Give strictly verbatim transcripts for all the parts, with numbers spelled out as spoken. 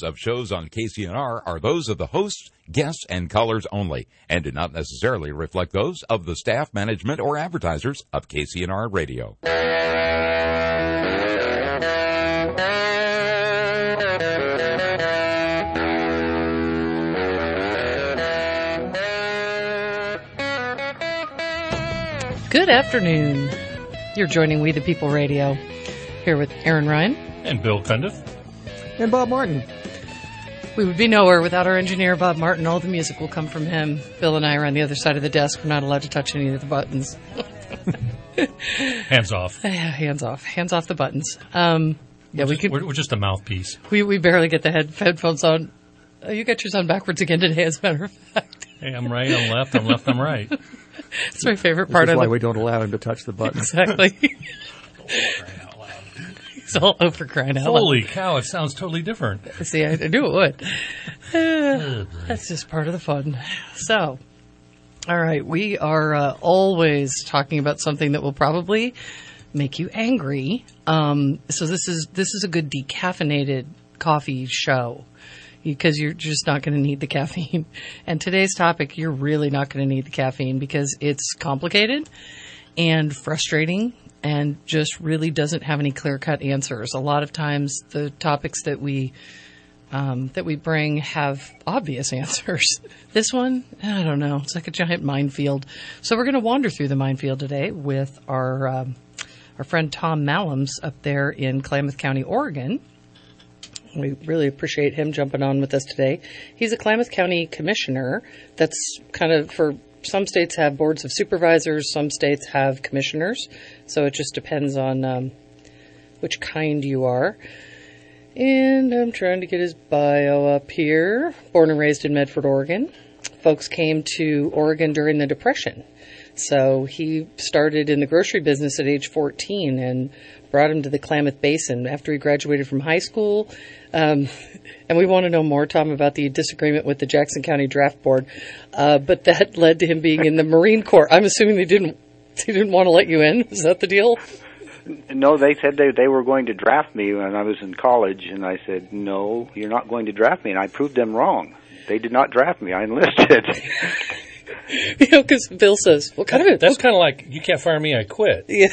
of shows on K C N R are those of the hosts, guests, and callers only, and do not necessarily reflect those of the staff, management, or advertisers of K C N R Radio. Good afternoon. You're joining We the People Radio, here with Aaron Ryan. And Bill Cundiff. And Bob Martin. We would be nowhere without our engineer, Bob Martin. All the music will come from him. Bill and I are on the other side of the desk. We're not allowed to touch any of the buttons. Hands off. Hands off. Hands off the buttons. Um, yeah, we're, we just, could, we're, we're just a mouthpiece. We we barely get the head, headphones on. Oh, you got yours on backwards again today, as a matter of fact. Hey, I'm right, I'm left, I'm left, I'm right. That's my favorite part This is of why the... we don't allow him to touch the button. Exactly. It's all over crying out loud. Holy cow, it sounds totally different. See, I, I knew it would. Uh, that's just part of the fun. So, all right, we are uh, always talking about something that will probably make you angry. Um, so this is this is a good decaffeinated coffee show, because you're just not going to need the caffeine. And today's topic, you're really not going to need the caffeine because it's complicated and frustrating and just really doesn't have any clear-cut answers. A lot of times the topics that we um, that we bring have obvious answers. This one, I don't know. It's like a giant minefield. So we're going to wander through the minefield today with our um, our friend Tom Mallams up there in Klamath County, Oregon. We really appreciate him jumping on with us today. He's a Klamath County commissioner. That's kind of for some states have boards of supervisors, some states have commissioners. So it just depends on um, which kind you are. And I'm trying to get his bio up here. Born and raised in Medford, Oregon. Folks came to Oregon during the Depression. So he started in the grocery business at age fourteen and brought him to the Klamath Basin after he graduated from high school. Um, and we want to know more, Tom, about the disagreement with the Jackson County Draft Board. Uh, but that led to him being in the Marine Corps. I'm assuming they didn't they didn't want to let you in. Is that the deal? No, they said they they were going to draft me when I was in college, and I said, no, you're not going to draft me. And I proved them wrong. They did not draft me. I enlisted. You know, because Bill says, "What kind that, of That's kind of like, you can't fire me, I quit. Yeah.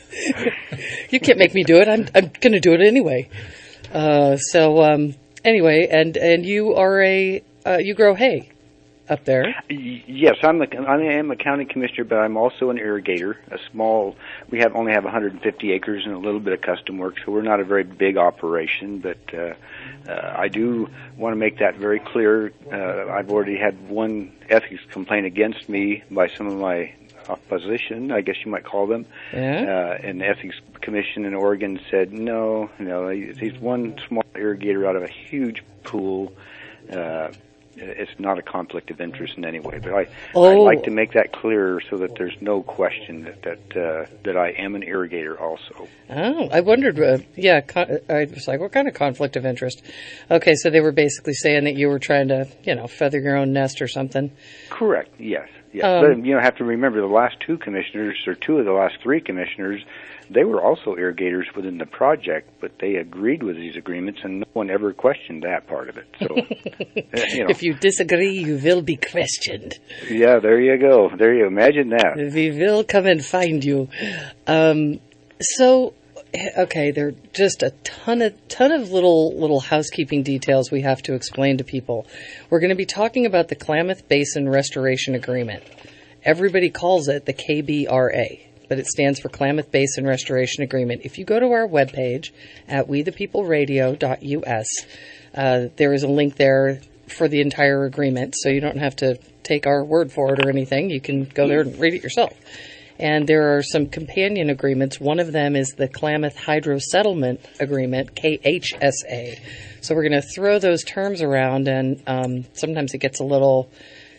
You can't make me do it. I'm I'm going to do it anyway." Uh, so um, anyway, and and you are a uh, you grow hay up there. Yes, I'm the I am a county commissioner, but I'm also an irrigator. A small, we have only have one hundred fifty acres and a little bit of custom work, so we're not a very big operation. But uh, uh, I do want to make that very clear. Uh, I've already had one ethics complaint against me by some of my opposition, I guess you might call them. Yeah. Uh, and the Ethics Commission in Oregon said, no, no, he's one small irrigator out of a huge pool. Uh, it's not a conflict of interest in any way. But I, oh. I'd like to make that clear so that there's no question that that, uh, that I am an irrigator also. Oh, I wondered, uh, yeah, con- I was like, what kind of conflict of interest? Okay, so they were basically saying that you were trying to, you know, feather your own nest or something. Correct, yes. Yes, Um, but you know, have to remember the last two commissioners, or two of the last three commissioners, they were also irrigators within the project, but they agreed with these agreements, and no one ever questioned that part of it. So, uh, you know, If you disagree, you will be questioned. yeah, there you go. There you imagine that. We will come and find you. Um, so, okay, there are just a ton of ton of little little housekeeping details we have to explain to people. We're going to be talking about the Klamath Basin Restoration Agreement. Everybody calls it the K B R A, but it stands for Klamath Basin Restoration Agreement. If you go to our webpage at we the people radio dot U S, uh, there is a link there for the entire agreement, so you don't have to take our word for it or anything. You can go there and read it yourself. And there are some companion agreements. One of them is the Klamath Hydro Settlement Agreement, K H S A. So we're going to throw those terms around, and um, sometimes it gets a little,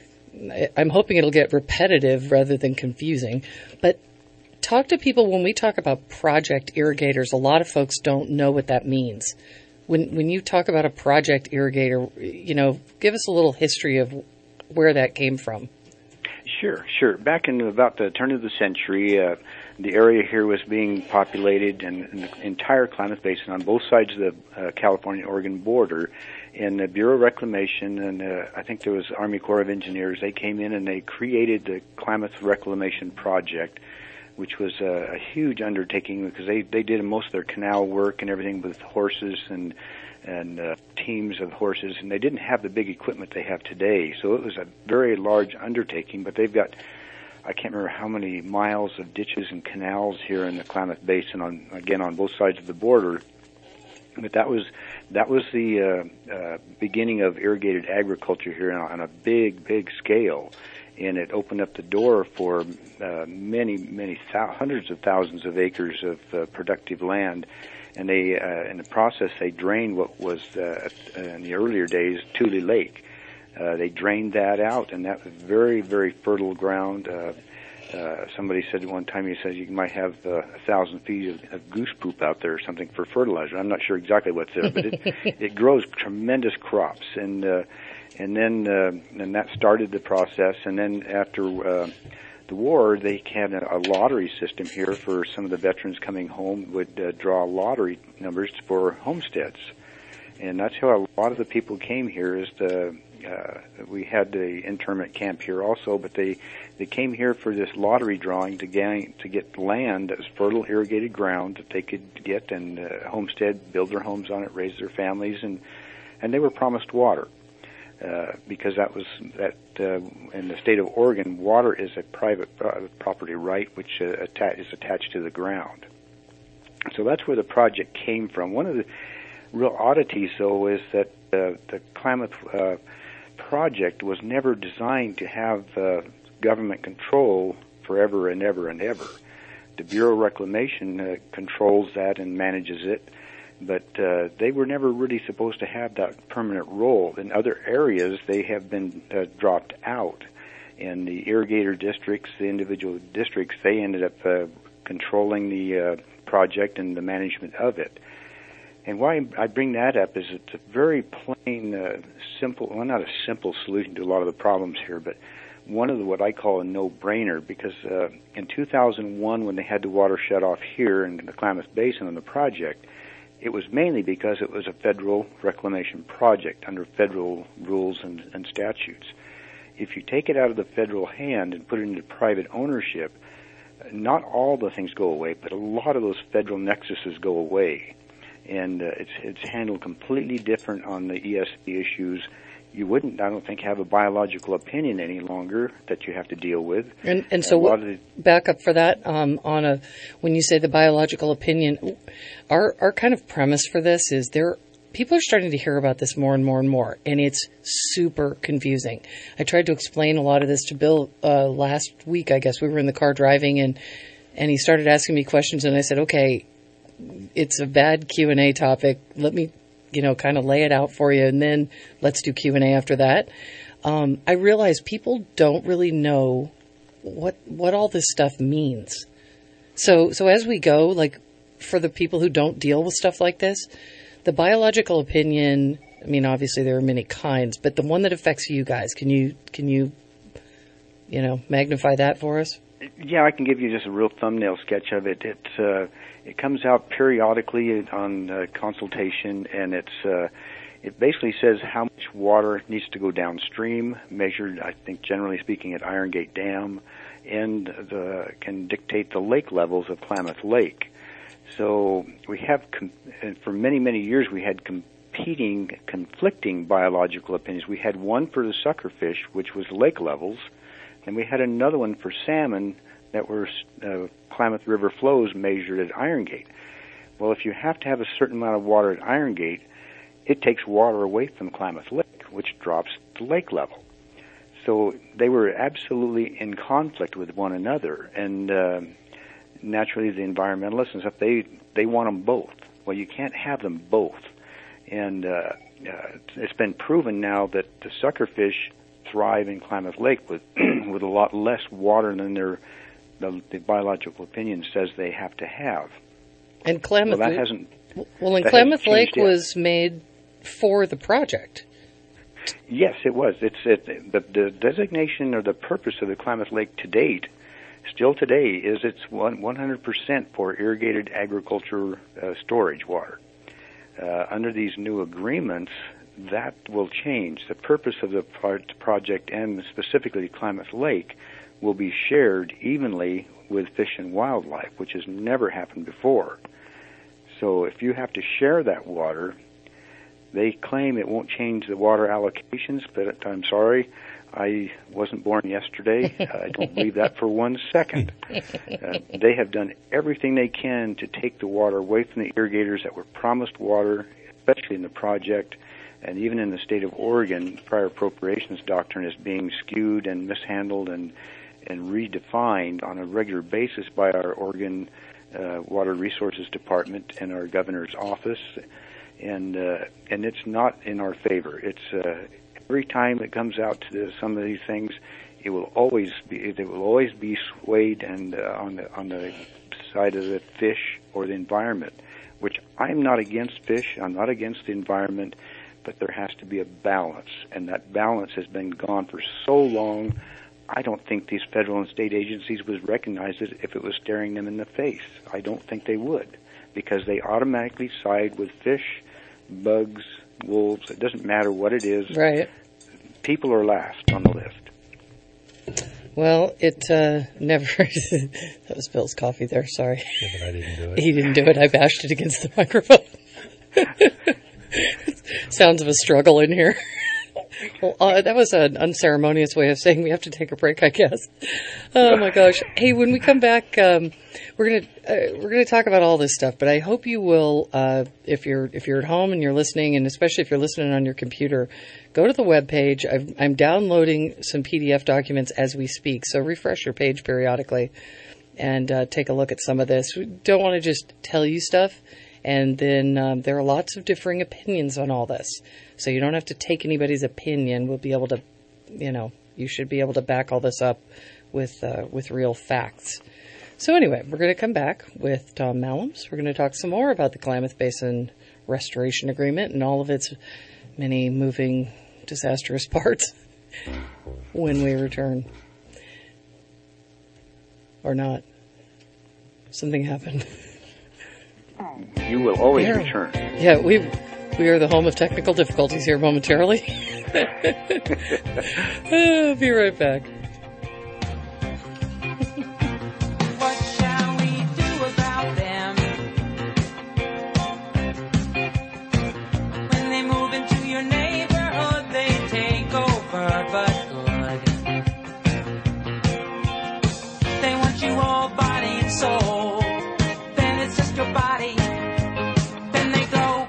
I'm hoping it'll get repetitive rather than confusing. But talk to people when we talk about project irrigators. A lot of folks don't know what that means. When when you talk about a project irrigator, you know, give us a little history of where that came from. Sure, sure. Back in about the turn of the century, uh, the area here was being populated, and, and the entire Klamath Basin on both sides of the uh, California-Oregon border And the Bureau of Reclamation, and uh, I think there was Army Corps of Engineers, they came in and they created the Klamath Reclamation Project, which was a, a huge undertaking because they, they did most of their canal work and everything with horses and and uh, teams of horses, and they didn't have the big equipment they have today. So it was a very large undertaking, but they've got, I can't remember how many miles of ditches and canals here in the Klamath Basin, on again on both sides of the border. But that was that was the uh, uh, beginning of irrigated agriculture here on a big, big scale, and it opened up the door for uh, many, many thou- hundreds of thousands of acres of uh, productive land. And they, uh, in the process, they drained what was uh, in the earlier days Tule Lake. Uh, they drained that out, and that was very, very fertile ground. Uh, Uh, somebody said one time, he said you might have uh, a thousand feet of, of goose poop out there or something for fertilizer. I'm not sure exactly what's there, but it, it grows tremendous crops. And uh, and then uh, and that started the process. And then after uh, the war, they had a, a lottery system here for some of the veterans coming home would uh, draw lottery numbers for homesteads. And that's how a lot of the people came here. Is the uh, we had the internment camp here also, but they they came here for this lottery drawing to gain to get land that was fertile, irrigated ground that they could get and uh, homestead, build their homes on it, raise their families, and and they were promised water uh, because that was that uh, in the state of Oregon, water is a private uh, property right which uh, atta- is attached to the ground. So that's where the project came from. One of the real oddities, though, is that uh, the Klamath uh, project was never designed to have uh, government control forever and ever and ever. The Bureau of Reclamation uh, controls that and manages it, but uh, they were never really supposed to have that permanent role. In other areas, they have been uh, dropped out. In the irrigator districts, the individual districts, they ended up uh, controlling the uh, project and the management of it. And why I bring that up is it's a very plain, uh, simple, well, not a simple solution to a lot of the problems here, but one of the, what I call a no-brainer, because uh, in two thousand one, when they had the water shut off here in the Klamath Basin on the project, it was mainly because it was a federal reclamation project under federal rules and, and statutes. If you take it out of the federal hand and put it into private ownership, not all the things go away, but a lot of those federal nexuses go away. And uh, it's it's handled completely different on the E S B issues. You wouldn't, I don't think, have a biological opinion any longer that you have to deal with. And, and so, what, the, back up for that, um, on a when you say the biological opinion, our our kind of premise for this is there. People are starting to hear about this more and more and more, and it's super confusing. I tried to explain a lot of this to Bill uh, last week. I guess we were in the car driving, and and he started asking me questions, and I said, okay, it's a bad Q and A topic. Let me, you know, kind of lay it out for you, and then let's do Q and A after that. Um, I realize people don't really know what what all this stuff means. So, so as we go, like for the people who don't deal with stuff like this, the biological opinion, I mean, obviously there are many kinds, but the one that affects you guys, can you, can you, you know, magnify that for us? Yeah, I can give you just a real thumbnail sketch of it. It's, uh, it comes out periodically on uh, consultation, and it's, uh, it basically says how much water needs to go downstream, measured, I think, generally speaking, at Iron Gate Dam, and the, can dictate the lake levels of Klamath Lake. So we have, com- for many, many years, we had competing, conflicting biological opinions. We had one for the suckerfish, which was lake levels, and we had another one for salmon that were uh, Klamath River flows measured at Iron Gate. Well, if you have to have a certain amount of water at Iron Gate, it takes water away from Klamath Lake, which drops the lake level. So they were absolutely in conflict with one another, and uh, naturally, the environmentalists and stuff, they, they want them both. Well, you can't have them both. And uh, uh, it's been proven now that the suckerfish thrive in Klamath Lake with with a lot less water than their the, the biological opinion says they have to have. And Klamath, well, that hasn't. Well, and that Klamath Lake yet. was made for the project. Yes, it was. It's it, the the designation or the purpose of the Klamath Lake to date. Still today, is it's one hundred percent for irrigated agriculture uh, storage water. Uh, under these new agreements, that will change. The purpose of the pro- project, and specifically Klamath Lake, will be shared evenly with fish and wildlife, which has never happened before. So if you have to share that water, they claim it won't change the water allocations, but I'm sorry, I wasn't born yesterday. I don't believe that for one second. Uh, they have done everything they can to take the water away from the irrigators that were promised water, especially in the project, and even in the state of Oregon, prior appropriations doctrine is being skewed and mishandled and, and redefined on a regular basis by our Oregon uh, Water Resources Department and our governor's office, and uh, and it's not in our favor. It's uh, every time it comes out to the, some of these things, it will always be it will always be swayed and uh, on the on the side of the fish or the environment, which I'm not against fish. I'm not against the environment, but there has to be a balance, and that balance has been gone for so long. I don't think these federal and state agencies would recognize it if it was staring them in the face. I don't think they would, because they automatically side with fish, bugs, wolves. It doesn't matter what it is. Right. People are last on the list. Well, it uh, never... That was Bill's coffee there, sorry. Yeah, but I didn't do it. He didn't do it. I bashed it against the microphone. Sounds of a struggle in here. Well, uh, that was an unceremonious way of saying we have to take a break, I guess. Oh my gosh! Hey, when we come back, um, we're gonna uh, we're gonna talk about all this stuff. But I hope you will, uh, if you're if you're at home and you're listening, and especially if you're listening on your computer, go to the webpage. I've, I'm downloading some P D F documents as we speak, so refresh your page periodically and uh, take a look at some of this. We don't want to just tell you stuff. And then um, there are lots of differing opinions on all this. So you don't have to take anybody's opinion. We'll be able to, you know, you should be able to back all this up with uh, with real facts. So anyway, we're going to come back with Tom Mallams. We're going to talk some more about the Klamath Basin Restoration Agreement and all of its many moving, disastrous parts when we return. Or not. Something happened. You will always yeah. return. Yeah, we we are the home of technical difficulties here momentarily. I'll be right back. What shall we do about them? When they move into your neighborhood, they take over, but good. They want you all body and soul. Then it's just your body. Then they go.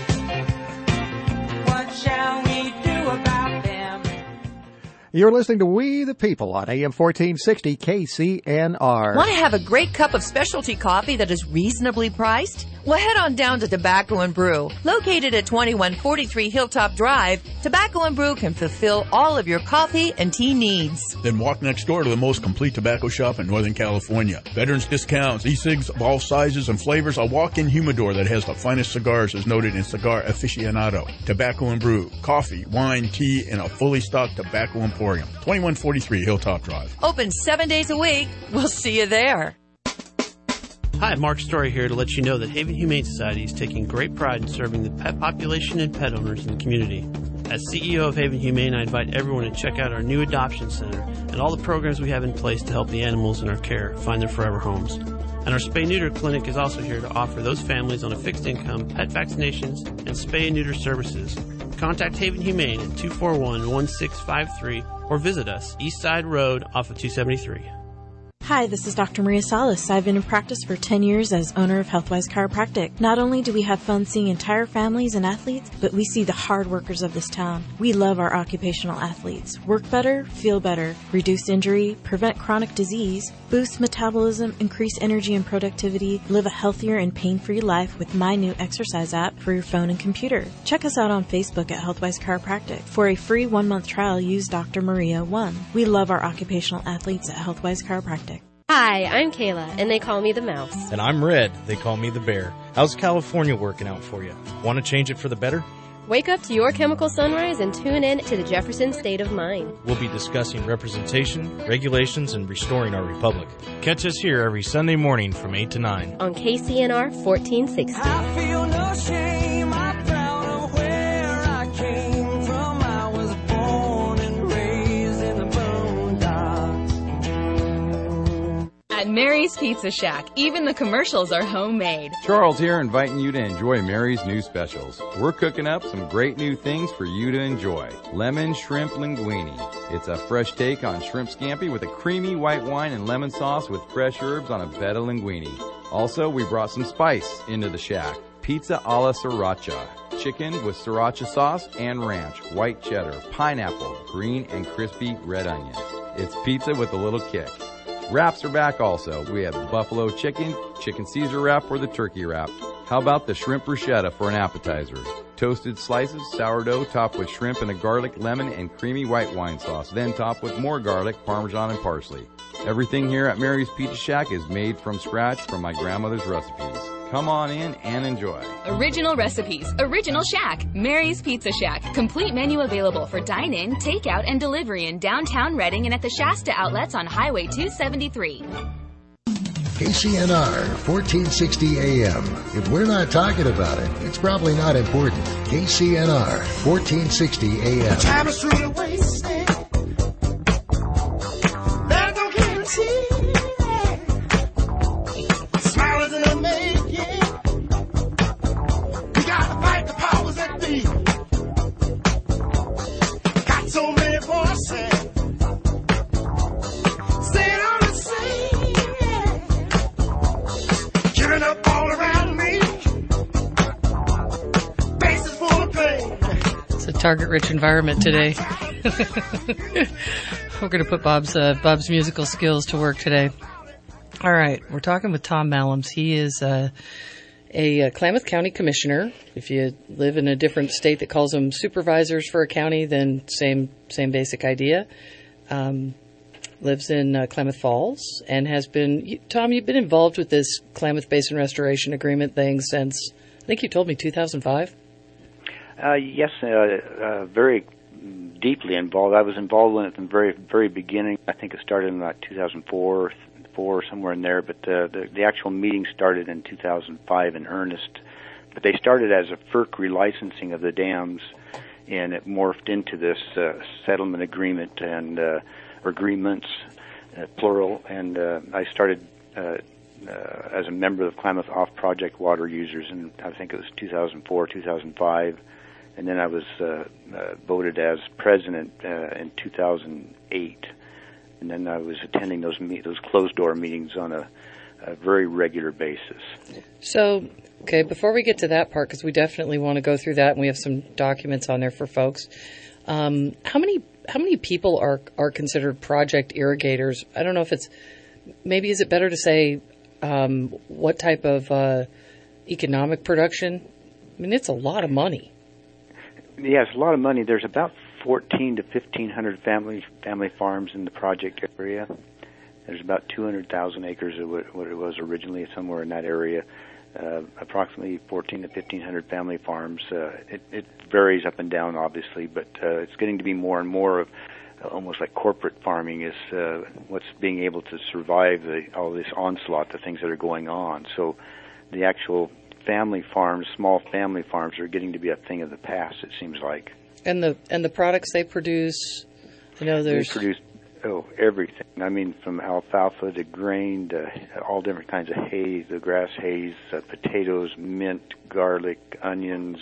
What shall we do about them? You're listening to We the People on A M fourteen sixty K C N R. Want to have a great cup of specialty coffee that is reasonably priced? Well, head on down to Tobacco and Brew. Located at twenty-one forty-three Hilltop Drive, Tobacco and Brew can fulfill all of your coffee and tea needs. Then walk next door to the most complete tobacco shop in Northern California. Veterans discounts, e-cigs of all sizes and flavors, a walk-in humidor that has the finest cigars as noted in Cigar Aficionado. Tobacco and Brew, coffee, wine, tea, and a fully stocked tobacco emporium. twenty-one forty-three Hilltop Drive. Open seven days a week. We'll see you there. Hi, Mark Story here to let you know that Haven Humane Society is taking great pride in serving the pet population and pet owners in the community. As C E O of Haven Humane, I invite everyone to check out our new adoption center and all the programs we have in place to help the animals in our care find their forever homes. And our spay-neuter clinic is also here to offer those families on a fixed income pet vaccinations and spay and neuter services. Contact Haven Humane at two four one, one six five three or visit us East Side Road off of two seventy-three. Hi, this is Doctor Maria Salas. I've been in practice for ten years as owner of Healthwise Chiropractic. Not only do we have fun seeing entire families and athletes, but we see the hard workers of this town. We love our occupational athletes. Work better, feel better, reduce injury, prevent chronic disease, boost metabolism, increase energy and productivity, live a healthier and pain-free life with my new exercise app for your phone and computer. Check us out on Facebook at Healthwise Chiropractic. For a free one-month trial, use Doctor Maria one. We love our occupational athletes at Healthwise Chiropractic. Hi, I'm Kayla, and they call me the Mouse. And I'm Red. They call me the Bear. How's California working out for you? Want to change it for the better? Wake up to your chemical sunrise and tune in to the Jefferson State of Mind. We'll be discussing representation, regulations, and restoring our republic. Catch us here every Sunday morning from eight to nine. On K C N R fourteen sixty. I feel no shame, I'm proud of where I came. Mary's Pizza Shack. Even the commercials are homemade. Charles here, inviting you to enjoy Mary's new specials. We're cooking up some great new things for you to enjoy. Lemon shrimp linguine. It's a fresh take on shrimp scampi with a creamy white wine and lemon sauce with fresh herbs on a bed of linguine. Also, we brought some spice into the shack. Pizza alla sriracha. Chicken with sriracha sauce and ranch, white cheddar, pineapple, green and crispy red onions. It's pizza with a little kick. Wraps are back also. We have the buffalo chicken, chicken Caesar wrap, or the turkey wrap. How about the shrimp bruschetta for an appetizer? Toasted slices, sourdough topped with shrimp and a garlic, lemon, and creamy white wine sauce, then topped with more garlic, parmesan, and parsley. Everything here at Mary's Pizza Shack is made from scratch from my grandmother's recipes. Come on in and enjoy. Original recipes, original shack. Mary's Pizza Shack. Complete menu available for dine-in, takeout, and delivery in downtown Reading and at the Shasta outlets on Highway two seventy-three. K C N R, fourteen sixty A M. If we're not talking about it, it's probably not important. K C N R, fourteen sixty A M. Time is truly wasted. There's no guarantee. Smile isn't a making. We gotta fight the powers that be. Got so many voices. Staying on the scene. Giving up all around me. Faces full of pain. It's a target-rich environment today. We're going to put Bob's uh, Bob's musical skills to work today. All right, we're talking with Tom Mallams. He is uh, a, a Klamath County Commissioner. If you live in a different state that calls them supervisors for a county, then same same basic idea. Um, lives in uh, Klamath Falls and has been, you, Tom, you've been involved with this Klamath Basin Restoration Agreement thing since, I think you told me two thousand five? Uh, yes, uh, uh, very deeply involved. I was involved in it from the very, very beginning. I think it started in like two thousand four, four, somewhere in there, but uh, the, the actual meeting started in two thousand five in earnest. But they started as a FERC relicensing of the dams, and it morphed into this uh, settlement agreement and uh, agreements, uh, plural, and uh, I started uh, uh, as a member of Klamath Off-Project Water Users, and I think it was two thousand four, two thousand five, and then I was uh, uh, voted as president uh, in two thousand eight, and then I was attending those me- those closed-door meetings on a, a very regular basis. So, okay, before we get to that part, because we definitely want to go through that, and we have some documents on there for folks, um, how many how many people are are considered project irrigators? I don't know if it's, maybe is it better to say um, what type of uh, economic production? I mean, it's a lot of money. Yeah, it's a lot of money. There's about fourteen to fifteen hundred family family farms in the project area. There's about two hundred thousand acres of what, what it was originally, somewhere in that area. Uh, approximately fourteen to fifteen hundred family farms. Uh, it, it varies up and down, obviously, but uh, it's getting to be more and more of uh, almost like corporate farming is uh, what's being able to survive the, all this onslaught, the things that are going on. So the actual family farms, small family farms, are getting to be a thing of the past, it seems like. And the and the products they produce, I know there's... They produce, oh, everything. I mean, from alfalfa to grain to all different kinds of hay, the grass hays, uh, potatoes, mint, garlic, onions.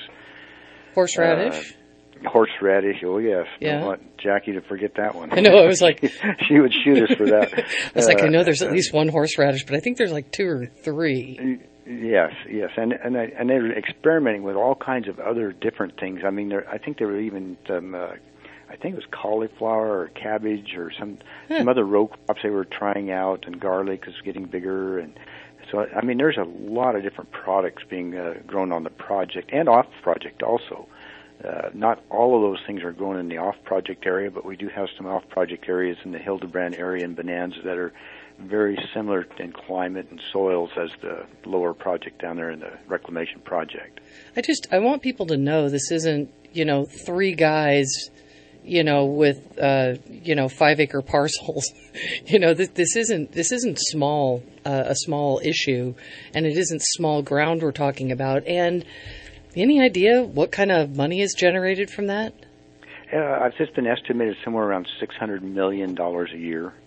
Horseradish? Uh, horseradish, oh yes. Yeah. Don't want Jackie to forget that one. I know, I was like... she would shoot us for that. I was uh, like, I know there's at uh, least one horseradish, but I think there's like two or three. Yes, yes, and and I, and they're experimenting with all kinds of other different things. I mean, I think there were even some, uh, I think it was cauliflower or cabbage or some huh. some other row crops they were trying out, and garlic is getting bigger, and so I mean, there's a lot of different products being uh, grown on the project and off project also. Uh, not all of those things are grown in the off project area, but we do have some off project areas in the Hildebrand area and Bonanza that are very similar in climate and soils as the lower project down there in the reclamation project. I just, I want people to know this isn't, you know, three guys, you know, with, uh, you know, five acre parcels. you know, this, this isn't, this isn't small, uh, a small issue, and it isn't small ground we're talking about. And any idea what kind of money is generated from that? Uh, it's just been estimated somewhere around six hundred million dollars a year.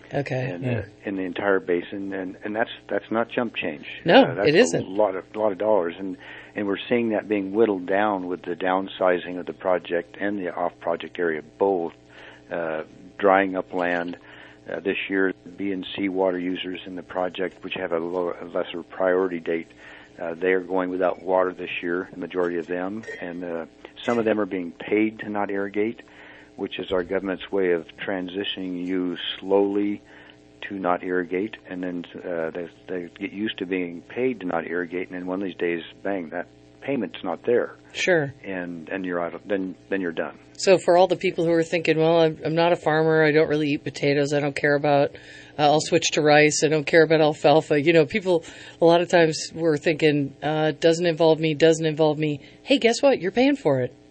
Okay. And, Yeah. uh, in the entire basin, and, and that's that's not chump change. No, uh, that's it isn't. A lot of lot of dollars, and and we're seeing that being whittled down with the downsizing of the project and the off-project area, both uh, drying up land. Uh, this year, B and C water users in the project, which have a, lower, a lesser priority date, uh, they are going without water this year, the majority of them, and uh, some of them are being paid to not irrigate, which is our government's way of transitioning you slowly to not irrigate, and then uh, they, they get used to being paid to not irrigate, and then one of these days, bang, that payment's not there. Sure. And and you're out of, then then you're done. So for all the people who are thinking, well, I'm, I'm not a farmer, I don't really eat potatoes, I don't care about, uh, I'll switch to rice, I don't care about alfalfa. You know, people a lot of times were thinking, uh, doesn't involve me, doesn't involve me. Hey, guess what? You're paying for it.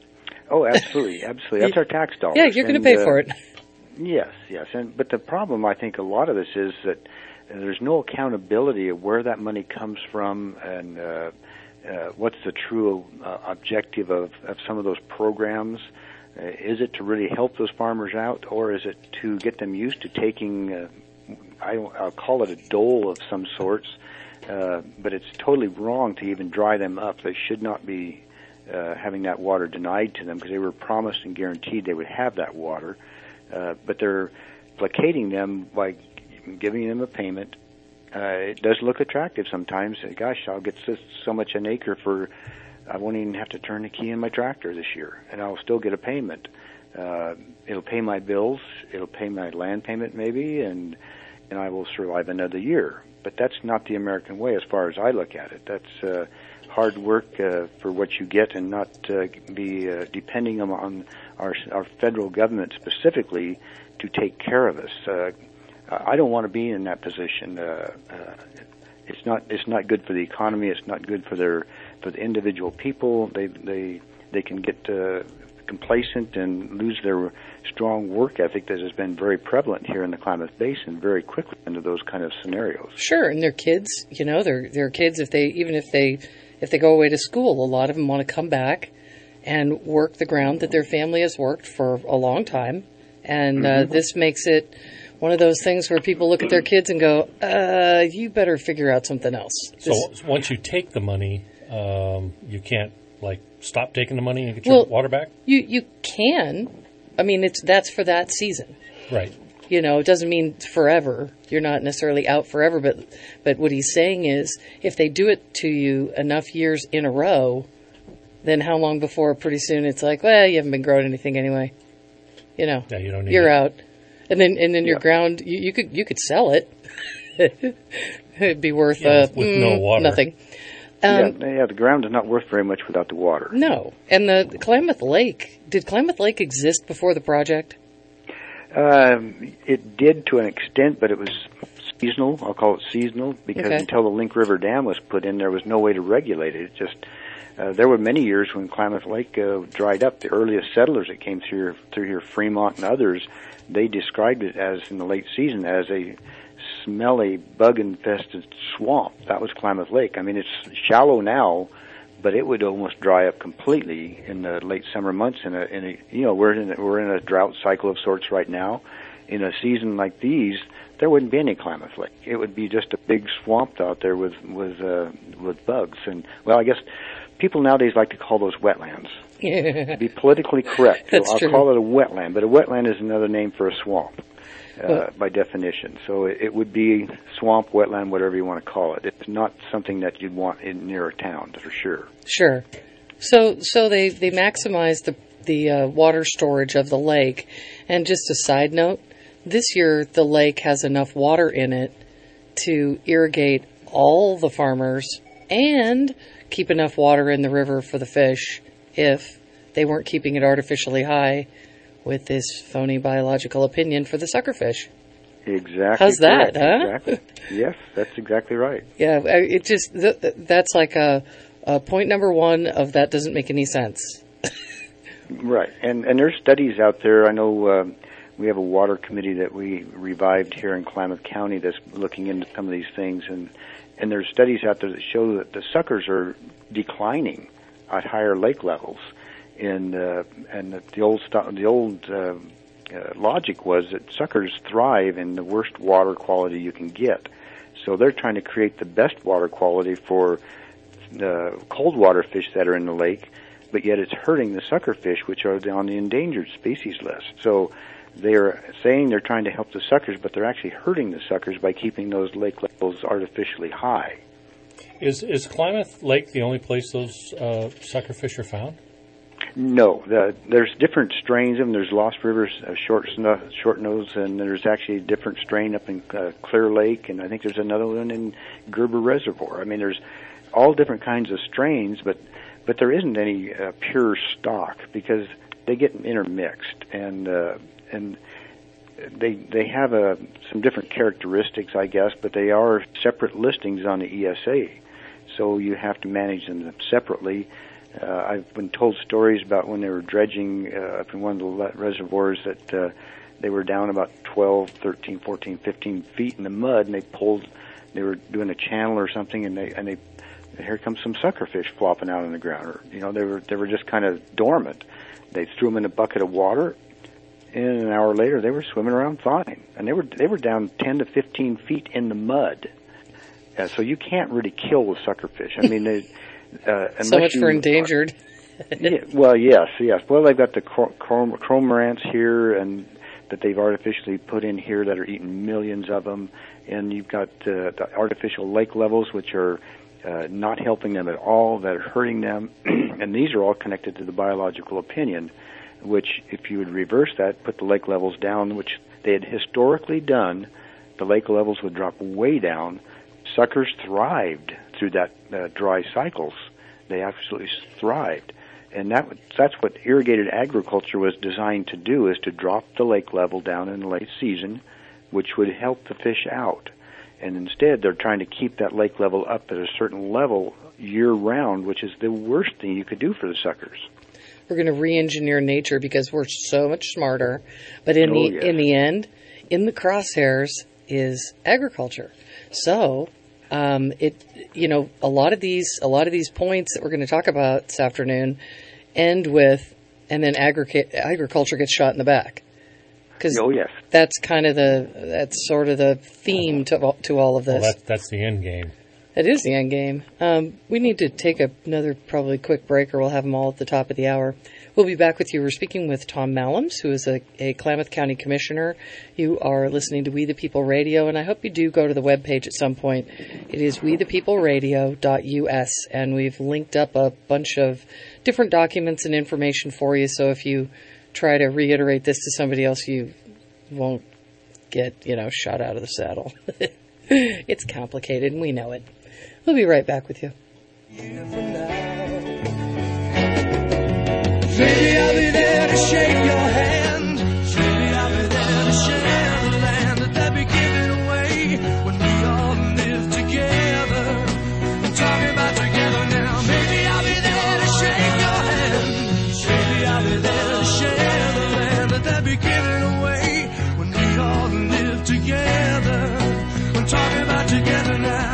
Oh, absolutely, absolutely. That's our tax dollars. Yeah, you're going to And, pay uh, for it. Yes, yes. And but the problem, I think, a lot of this is that uh, there's no accountability of where that money comes from and uh, uh, what's the true uh, objective of, of some of those programs. Uh, is it to really help those farmers out, or is it to get them used to taking, uh, I don't, I'll call it a dole of some sorts, uh, but it's totally wrong to even dry them up. They should not be uh, having that water denied to them because they were promised and guaranteed they would have that water. Uh, but they're placating them by giving them a payment. Uh, it does look attractive sometimes. Gosh, I'll get so, so much an acre for, I won't even have to turn the key in my tractor this year, and I'll still get a payment. Uh, it'll pay my bills, it'll pay my land payment maybe, and and I will survive another year. But that's not the American way as far as I look at it. That's uh, hard work uh, for what you get and not uh, be uh, depending on our, our federal government specifically to take care of us. Uh, I don't want to be in that position. Uh, uh, it's not it's not good for the economy. It's not good for their for the individual people. They they they can get uh, complacent and lose their strong work ethic that has been very prevalent here in the Klamath Basin very quickly into those kind of scenarios. Sure, and their kids, you know, they're they're kids. If they even if they if they go away to school, a lot of them want to come back and work the ground that their family has worked for a long time, and mm-hmm. uh, this makes it one of those things where people look at their kids and go, uh, you better figure out something else. So This- once you take the money, um, you can't, like, stop taking the money and get your Well, water back? You you can. I mean, it's that's for that season. Right. You know, it doesn't mean forever. You're not necessarily out forever, but but what he's saying is if they do it to you enough years in a row, then how long before pretty soon it's like, well, you haven't been growing anything anyway. You know. Yeah, you don't need You're it. out. And then and then your ground you, you could you could sell it. It'd be worth Yeah, uh, with- with no mm, water. nothing. Um, yeah, yeah, the ground is not worth very much without the water. No. And the, the Klamath Lake, did Klamath Lake exist before the project? Um, it did to an extent, but it was seasonal. I'll call it seasonal because Okay. until the Link River Dam was put in, there was no way to regulate it. It just uh, there were many years when Klamath Lake uh, dried up. The earliest settlers that came through here, through here, Fremont and others, they described it as in the late season as a smelly, bug-infested swamp. That was Klamath Lake. I mean, it's shallow now, but it would almost dry up completely in the late summer months. In a, in a you know, we're in a, we're in a drought cycle of sorts right now. In a season like these, there wouldn't be any Klamath Lake. It would be just a big swamp out there with with uh, with bugs. And well, I guess people nowadays like to call those wetlands. To be politically correct, That's I'll true. call it a wetland, but a wetland is another name for a swamp. Uh, Well- by definition. So it, it would be swamp, wetland, whatever you want to call it. It's not something that you'd want in near a town, for sure. Sure. So so they, they maximize the, the uh, water storage of the lake. And just a side note, this year the lake has enough water in it to irrigate all the farmers and keep enough water in the river for the fish if they weren't keeping it artificially high with this phony biological opinion for the suckerfish. Exactly. How's that, correct. huh? Exactly. Yes, that's exactly right. Yeah, I- it just th- th- that's like a, a point number one of that doesn't make any sense. Right, and and there's studies out there. I know um, we have a water committee that we revived here in Klamath County that's looking into some of these things, and and there's studies out there that show that the suckers are declining at higher lake levels, and uh, and that the old sto- the old uh, uh, logic was that suckers thrive in the worst water quality you can get. So they're trying to create the best water quality for the cold water fish that are in the lake, but yet it's hurting the sucker fish, which are on the endangered species list. So they're saying they're trying to help the suckers, but they're actually hurting the suckers by keeping those lake levels artificially high. Is is Klamath Lake the only place those uh, suckerfish are found? No, the, there's different strains of them. There's Lost River uh, short sno- short nose, and there's actually a different strain up in uh, Clear Lake, and I think there's another one in Gerber Reservoir. I mean, there's all different kinds of strains, but but there isn't any uh, pure stock because they get intermixed, and uh, and they they have uh, some different characteristics, I guess, but they are separate listings on the E S A, so you have to manage them separately. Uh, I've been told stories about when they were dredging uh, up in one of the reservoirs that uh, they were down about twelve, thirteen, fourteen, fifteen feet in the mud, and they pulled, they were doing a channel or something, and they, and they, here comes some suckerfish flopping out on the ground. Or, you know, they were, they were just kind of dormant. They threw them in a bucket of water, and an hour later they were swimming around fine. And they were, they were down ten to fifteen feet in the mud. Uh, so you can't really kill the suckerfish. I mean, they, Uh, so much you, for endangered. yeah, well, yes, yes. Well, they've got the cor- cor- cormorants here, and that they've artificially put in here that are eating millions of them, and you've got uh, the artificial lake levels, which are uh, not helping them at all, that are hurting them, and these are all connected to the biological opinion, which, if you would reverse that, put the lake levels down, which they had historically done, the lake levels would drop way down. Suckers thrived through that uh, dry cycles. They absolutely thrived. And that that's what irrigated agriculture was designed to do, is to drop the lake level down in the late season, which would help the fish out. And instead, they're trying to keep that lake level up at a certain level year-round, which is the worst thing you could do for the suckers. We're going to re-engineer nature because we're so much smarter. But in, Oh, the, yes. in the end, in the crosshairs is agriculture. So... Um, it, you know, a lot of these, a lot of these points that we're going to talk about this afternoon end with, and then agri- agriculture gets shot in the back. Cause oh, yes. that's kind of the, that's sort of the theme to, to all of this. Well, that, that's the end game. It is the end game. Um, we need to take a, another probably quick break, or we'll have them all at the top of the hour. We'll be back with you. We're speaking with Tom Mallams, who is a, a Klamath County Commissioner. You are listening to We the People Radio, and I hope you do go to the webpage at some point. It is we the people radio dot U S, and we've linked up a bunch of different documents and information for you, so if you try to reiterate this to somebody else, you won't get, you know, shot out of the saddle. It's complicated, and we know it. We'll be right back with you. Baby, I'll be there to shake your hand. Baby, I'll be there to share the land that we giving away when we all live together. I'm talking about together now. Baby, I'll be there to shake your hand. Baby, I'll be there to share the land that we giving away when we all live together. I'm talking about together now.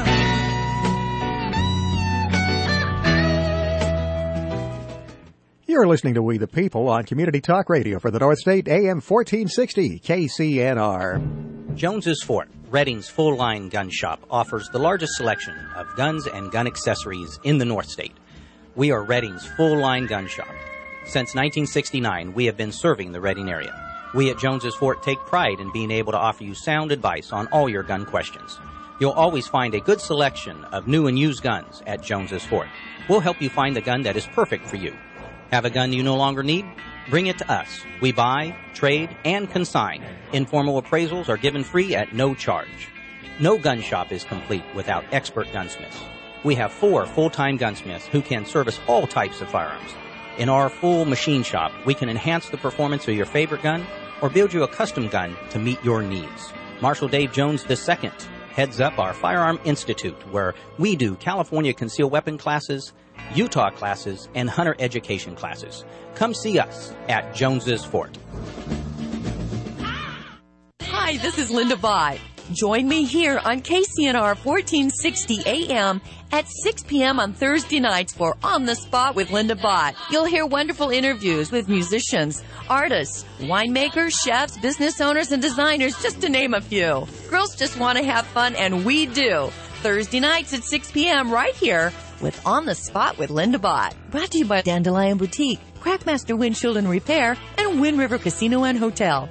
You're listening to We the People on Community Talk Radio for the North State, A M fourteen sixty K C N R. Jones's Fort, Redding's full-line gun shop, offers the largest selection of guns and gun accessories in the North State. We are Redding's full-line gun shop. Since nineteen sixty-nine, we have been serving the Redding area. We at Jones's Fort take pride in being able to offer you sound advice on all your gun questions. You'll always find a good selection of new and used guns at Jones's Fort. We'll help you find the gun that is perfect for you. Have a gun you no longer need? Bring it to us. We buy, trade, and consign. Informal appraisals are given free at no charge. No gun shop is complete without expert gunsmiths. We have four full-time gunsmiths who can service all types of firearms. In our full machine shop, we can enhance the performance of your favorite gun or build you a custom gun to meet your needs. Marshal Dave Jones the Second heads up our Firearm Institute, where we do California concealed weapon classes, Utah classes, and hunter education classes. Come see us at Jones's Fort. Hi, this is Linda Bai. Join me here on K C N R fourteen sixty A M at six p.m. on Thursday nights for On the Spot with Linda Bott. You'll hear wonderful interviews with musicians, artists, winemakers, chefs, business owners, and designers, just to name a few. Girls just want to have fun, and we do. Thursday nights at six p.m. right here with On the Spot with Linda Bott. Brought to you by Dandelion Boutique, Crackmaster Windshield and Repair, and Wind River Casino and Hotel.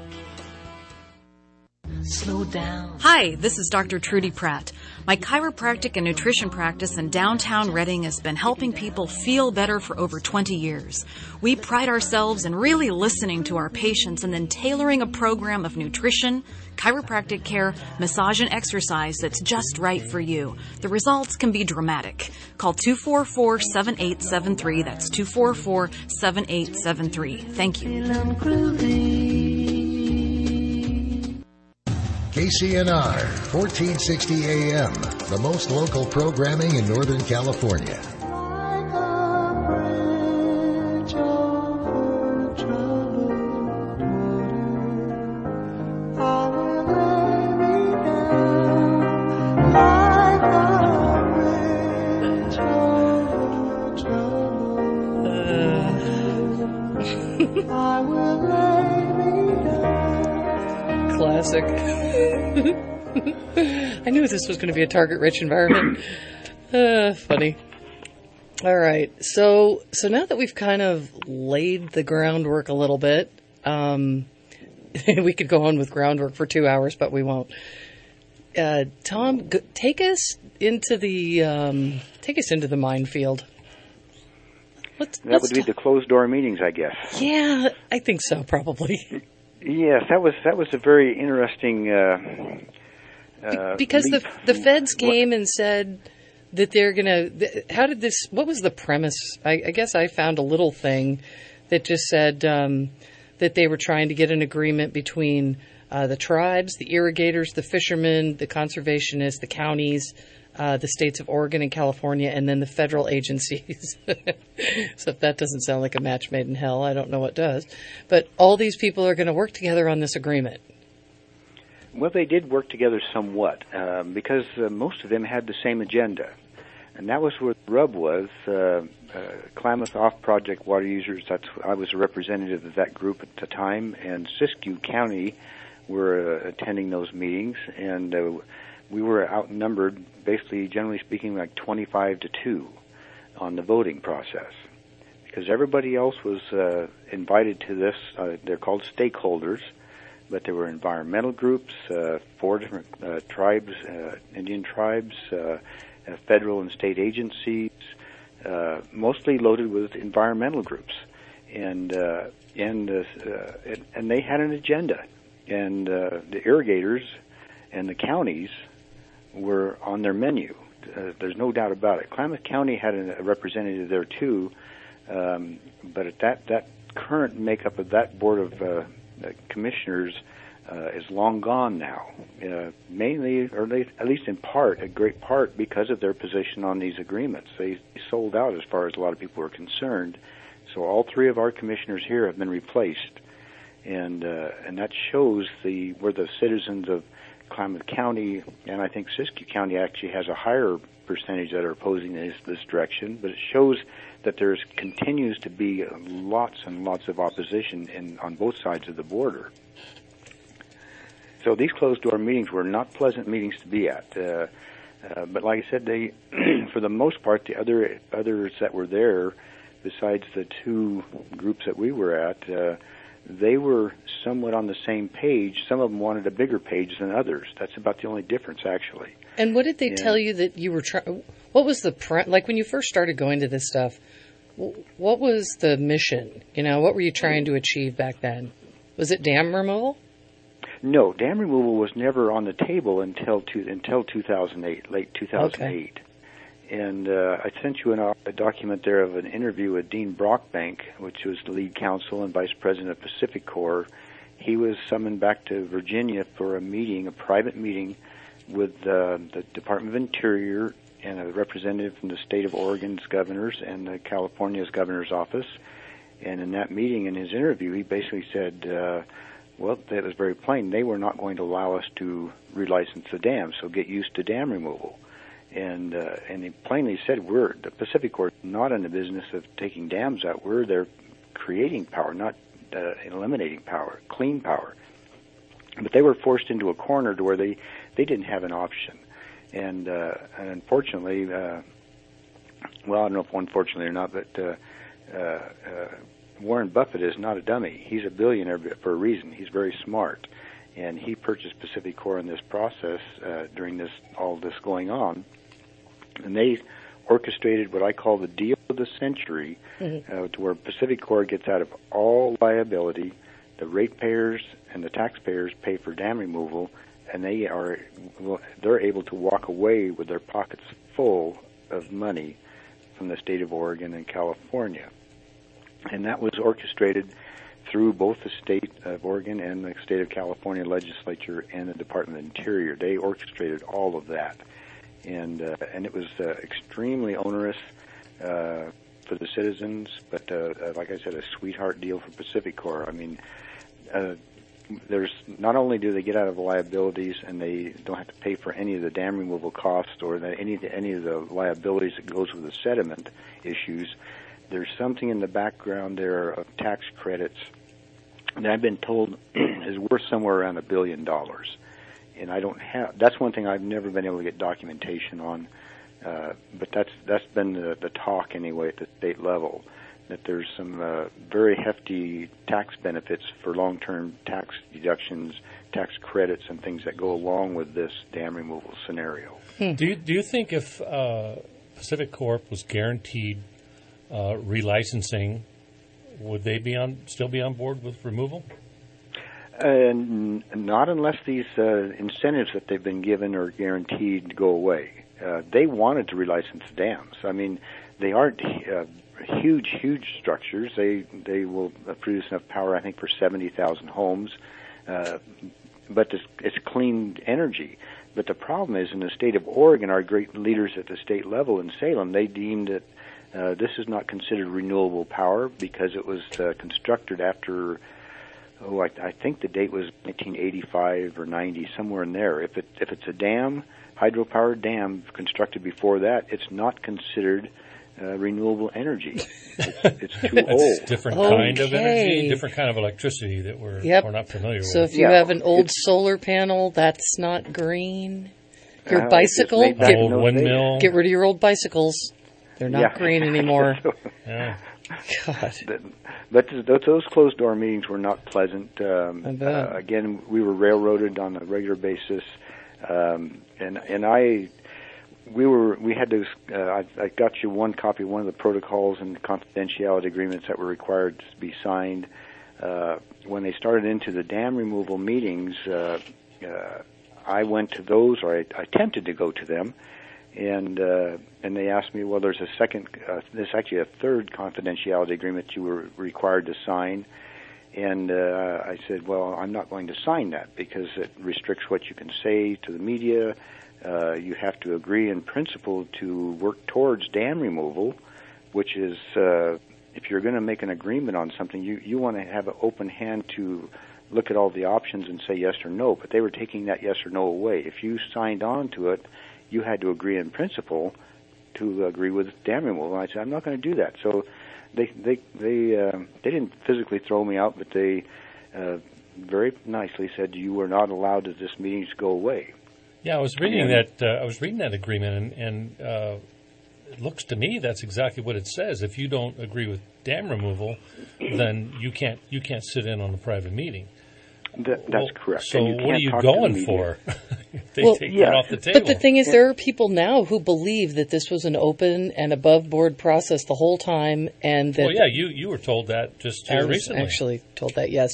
Slow down. Hi, this is Doctor Trudy Pratt. My chiropractic and nutrition practice in downtown Reading has been helping people feel better for over twenty years. We pride ourselves in really listening to our patients and then tailoring a program of nutrition, chiropractic care, massage, and exercise that's just right for you. The results can be dramatic. Call two four four, seven eight seven three. That's two four four, seven eight seven three. Thank you. K C N R, fourteen sixty A M, the most local programming in Northern California. Classic. I knew this was going to be a target-rich environment. Uh, funny. All right. So, so now that we've kind of laid the groundwork a little bit, um, we could go on with groundwork for two hours, but we won't. Uh, Tom, go, take us into the um, take us into the minefield. Let's, that let's would be talk. the closed-door meetings, I guess. Yeah, I think so, probably. Yes, that was that was a very interesting. Uh, uh, because leap. the the feds came and said that they're gonna. Th- how did this? What was the premise? I, I guess I found a little thing that just said um, that they were trying to get an agreement between uh, the tribes, the irrigators, the fishermen, the conservationists, the counties, uh, the states of Oregon and California, and then the federal agencies. So if that doesn't sound like a match made in hell, I don't know what does. But all these people are going to work together on this agreement. Well, they did work together somewhat um, because uh, most of them had the same agenda. And that was where the rub was. Uh, uh, Klamath Off-Project Water Users, that's, I was a representative of that group at the time, and Siskiyou County were uh, attending those meetings, and uh, we were outnumbered, basically, generally speaking, like twenty-five to two on the voting process. Because everybody else was uh, invited to this. Uh, they're called stakeholders, but there were environmental groups, uh, four different uh, tribes, uh, Indian tribes, uh, uh, federal and state agencies, uh, mostly loaded with environmental groups, and uh, and uh, and, and they had an agenda, and uh, the irrigators and the counties were on their menu. Uh, there's no doubt about it. Klamath County had a representative there too, um, but at that that current makeup of that board of uh, commissioners uh, is long gone now, uh, mainly, or at least in part, a great part, because of their position on these agreements. They sold out as far as a lot of people are concerned. So all three of our commissioners here have been replaced, and uh, and that shows the where the citizens of Klamath County, and I think Siskiyou County actually has a higher percentage that are opposing this, this direction, but it shows that there continues to be lots and lots of opposition in, on both sides of the border. So these closed-door meetings were not pleasant meetings to be at. Uh, uh, but like I said, they, for the most part, the other others that were there, besides the two groups that we were at, uh, they were somewhat on the same page. Some of them wanted a bigger page than others. That's about the only difference, actually. And what did they yeah. tell you that you were trying? What was the pre- like when you first started going to this stuff? What was the mission? You know, what were you trying to achieve back then? Was it dam removal? No, dam removal was never on the table until two, until two thousand eight, late two thousand eight. Okay. And uh, I sent you an, a document there of an interview with Dean Brockbank, which was the lead counsel and vice president of Pacific Corps. He was summoned back to Virginia for a meeting, a private meeting, with uh, the Department of Interior and a representative from the state of Oregon's governors and the California's governor's office. And in that meeting, in his interview, he basically said, uh, Well, that was very plain. They were not going to allow us to relicense the dam, so get used to dam removal. And uh, and they plainly said, we're, the Pacific Corps is not in the business of taking dams out. We're there creating power, not uh, eliminating power, clean power. But they were forced into a corner to where they, they didn't have an option. And, uh, and unfortunately, uh, well, I don't know if unfortunately or not, but uh, uh, uh, Warren Buffett is not a dummy. He's a billionaire for a reason. He's very smart. And he purchased Pacific Corps in this process uh, during this all this going on. And they orchestrated what I call the deal of the century, mm-hmm. uh, to where Pacific Corps gets out of all liability. The ratepayers and the taxpayers pay for dam removal, and they are they're able to walk away with their pockets full of money from the state of Oregon and California. And that was orchestrated through both the state of Oregon and the state of California legislature and the Department of the Interior. They orchestrated all of that. And uh, and it was uh, extremely onerous uh, for the citizens, but uh, uh, like I said, a sweetheart deal for Pacific Corps. I mean, uh, there's not only do they get out of the liabilities and they don't have to pay for any of the dam removal costs or the, any any of the liabilities that goes with the sediment issues. There's something in the background there of tax credits that I've been told is worth somewhere around a billion dollars. And I don't have, that's one thing I've never been able to get documentation on, uh, but that's that's been the, the talk anyway at the state level, that there's some uh, very hefty tax benefits for long-term tax deductions, tax credits, and things that go along with this dam removal scenario. Hmm. Do you, do you think if uh, Pacific Corp was guaranteed uh, relicensing, would they be on still be on board with removal? Uh, n- not unless these uh, incentives that they've been given are guaranteed to go away. Uh, they wanted to relicense dams. I mean, they aren't uh, huge, huge structures. They they will produce enough power, I think, for seventy thousand homes. Uh, but it's, it's clean energy. But the problem is, in the state of Oregon, our great leaders at the state level in Salem, they deemed that uh, this is not considered renewable power because it was uh, constructed after. Oh, I, I think the date was nineteen eighty-five or ninety, somewhere in there. If it if it's a dam, hydropowered dam constructed before that, it's not considered uh, renewable energy. It's, it's too it's old. Different okay. kind of energy, different kind of electricity that we're, yep. we're not familiar so with. So if you yeah, have an old solar panel, that's not green. Your uh, bicycle, get, old windmill. get rid of your old bicycles. They're not yeah. green anymore. yeah. God. But those closed-door meetings were not pleasant. Um, uh, again, we were railroaded on a regular basis, um, and and I, we were we had to. Uh, I, I got you one copy of one of the protocols and confidentiality agreements that were required to be signed. Uh, when they started into the dam removal meetings, uh, uh, I went to those, or I, I attempted to go to them. And uh, and they asked me, well, there's a second, uh, there's actually a third confidentiality agreement you were required to sign. And uh, I said, well, I'm not going to sign that because it restricts what you can say to the media. Uh, you have to agree in principle to work towards dam removal, which is, uh, if you're going to make an agreement on something, you, you want to have an open hand to look at all the options and say yes or no. But they were taking that yes or no away. If you signed on to it, you had to agree in principle to agree with dam removal. And I said, I'm not going to do that. So they they they uh, they didn't physically throw me out, but they uh, very nicely said you were not allowed at this meeting to go away. Yeah, I was reading and, that. Uh, I was reading that agreement, and, and uh, it looks to me that's exactly what it says. If you don't agree with dam removal, then you can't you can't sit in on a private meeting. That, that's well, correct. So you what are you talk going for? they well, take yeah. that off the table. But the thing is, there are people now who believe that this was an open and above-board process the whole time, and that. Well, yeah, you, you were told that just here I was recently. Actually, told that, yes,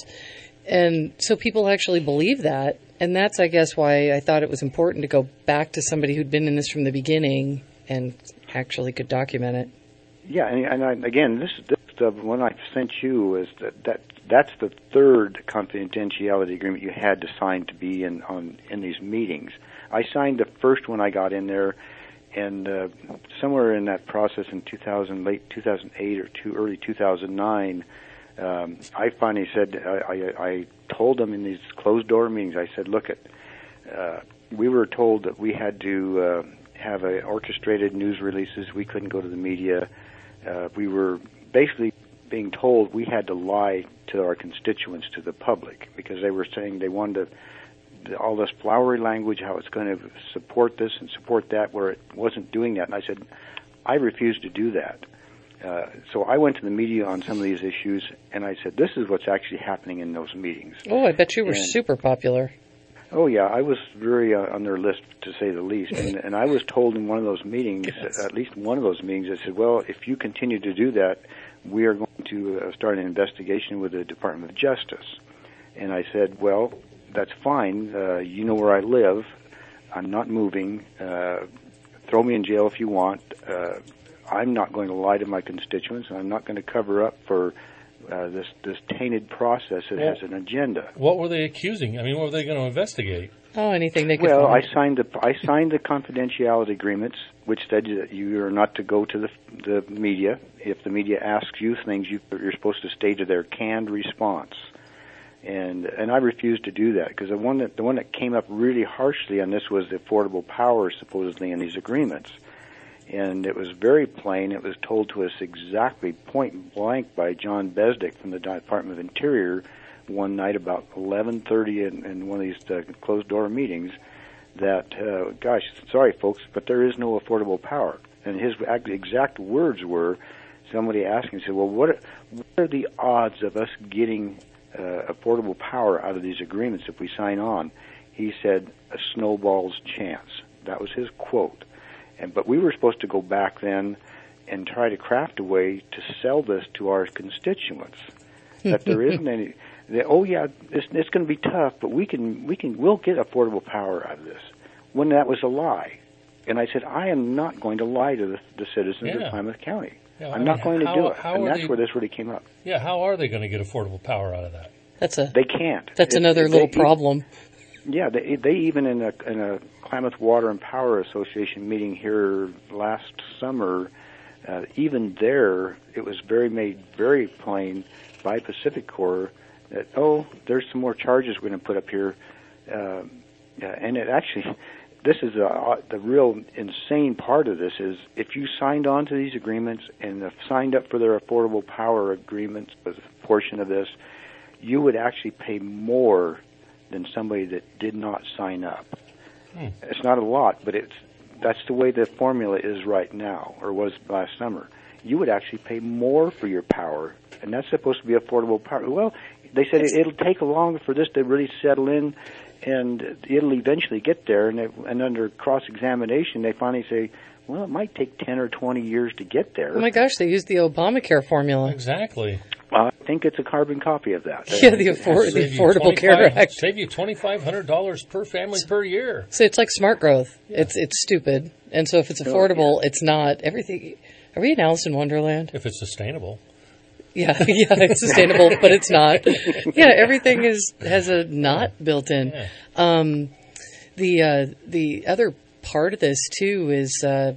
and so people actually believe that, and that's, I guess, why I thought it was important to go back to somebody who'd been in this from the beginning and actually could document it. Yeah, and, and I, again, this this the one I sent you is that that. That's the third confidentiality agreement you had to sign to be in on in these meetings. I signed the first one I got in there, and uh, somewhere in that process in two thousand, late two thousand eight or two, early two thousand nine, um, I finally said I, I, I told them in these closed-door meetings, I said, look, at, uh, we were told that we had to uh, have a orchestrated news releases. We couldn't go to the media. Uh, we were basically being told we had to lie to our constituents, to the public, because they were saying they wanted to, all this flowery language, how it's going to support this and support that, where it wasn't doing that. And I said, I refuse to do that. Uh, so I went to the media on some of these issues, and I said, this is what's actually happening in those meetings. Oh, I bet you were and, super popular. Oh, yeah, I was very uh, on their list, to say the least. And, and I was told in one of those meetings, yes. at least one of those meetings, I said, well, if you continue to do that, we are going to uh, start an investigation with the Department of Justice. And I said, well, that's fine. Uh, you know where I live. I'm not moving. Uh, throw me in jail if you want. Uh, I'm not going to lie to my constituents, and I'm not going to cover up for uh, this this tainted process that well, has an agenda. What were they accusing? I mean, what were they going to investigate? Oh, anything they could Well, find. I signed the I signed the confidentiality agreements, which said that you are not to go to the the media. If the media asks you things, you, you're supposed to stay to their canned response. And and I refused to do that, because the one that the one that came up really harshly on this was the affordable power supposedly in these agreements. And it was very plain. It was told to us exactly point blank by John Besdick from the Department of Interior one night about eleven thirty in, in one of these uh, closed-door meetings that, uh, gosh, sorry, folks, but there is no affordable power. And his exact words were, somebody asked him, said, well, what are, what are the odds of us getting uh, affordable power out of these agreements if we sign on? He said, a snowball's chance. That was his quote. And, but we were supposed to go back then and try to craft a way to sell this to our constituents. That there isn't any. That, oh yeah, it's, it's going to be tough, but we can we can we'll get affordable power out of this. When that was a lie, and I said I am not going to lie to the, the citizens yeah. of Klamath County. Yeah, I'm I mean, not going to how, do it, how and that's they, where this really came up. Yeah, how are they going to get affordable power out of that? That's a they can't. That's it, another they, little they, problem. Yeah, they they even in a in a Klamath Water and Power Association meeting here last summer, uh, even there it was very made very plain by Pacific Corps that, oh, there's some more charges we're going to put up here. Uh, and it actually, this is a, the real insane part of this is if you signed on to these agreements and signed up for their affordable power agreements as a portion of this, you would actually pay more than somebody that did not sign up. Hmm. It's not a lot, but it's that's the way the formula is right now, or was last summer. You would actually pay more for your power, and that's supposed to be affordable power. Well, they said it, it'll take longer for this to really settle in, and it'll eventually get there. And, they, and under cross-examination, they finally say, well, it might take ten or twenty years to get there. Oh, my gosh, they used the Obamacare formula. Exactly. Well, I think it's a carbon copy of that. Yeah, the, affor- the Affordable Care Act. Save you twenty-five hundred dollars per family per year. So it's like smart growth. Yeah. It's it's stupid. And so if it's affordable, yeah. it's not. Everything. Are we in Alice in Wonderland? If it's sustainable. Yeah, yeah, it's sustainable, but it's not. Yeah, everything is has a not built in. Yeah. Um, the uh, the other part of this too is uh,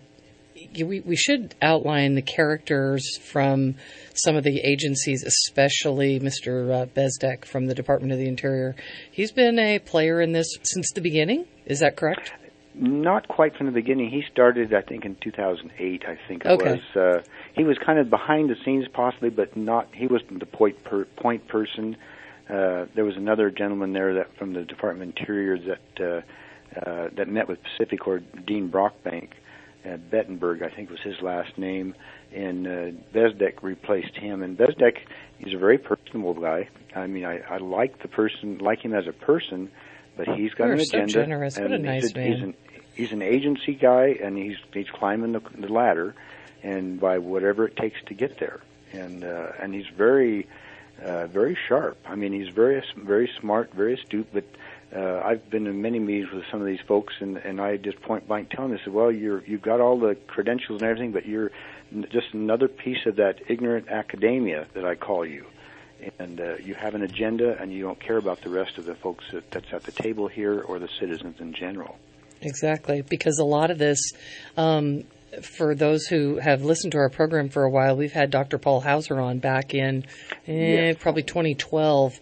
we we should outline the characters from some of the agencies, especially Mister Uh, Besdick from the Department of the Interior. He's been a player in this since the beginning. Is that correct? Not quite from the beginning. He started, I think, in two thousand eight, I think it okay. was. Uh, he was kind of behind the scenes possibly, but not. He wasn't the point, per, point person. Uh, there was another gentleman there that from the Department of Interior that uh, uh, that met with Pacific Corps, Dean Brockbank. Uh, Bettenberg, I think was his last name, and uh, Besdick replaced him. And Besdick, he's a very personable guy. I mean, I, I like the person, like him as a person, but he's got You're an so agenda. generous. What a and nice he's a, man. He's an, he's an agency guy, and he's he's climbing the, the ladder, and by whatever it takes to get there. And uh, and he's very uh, very sharp. I mean, he's very very smart, very astute, but. Uh, I've been in many meetings with some of these folks, and, and I just point blank tell them, I said, well, you're, you've got all the credentials and everything, but you're just another piece of that ignorant academia that I call you. And uh, you have an agenda, and you don't care about the rest of the folks that, that's at the table here or the citizens in general. Exactly, because a lot of this, um, for those who have listened to our program for a while, we've had Doctor Paul Hauser on back in eh, yes. probably twenty twelve.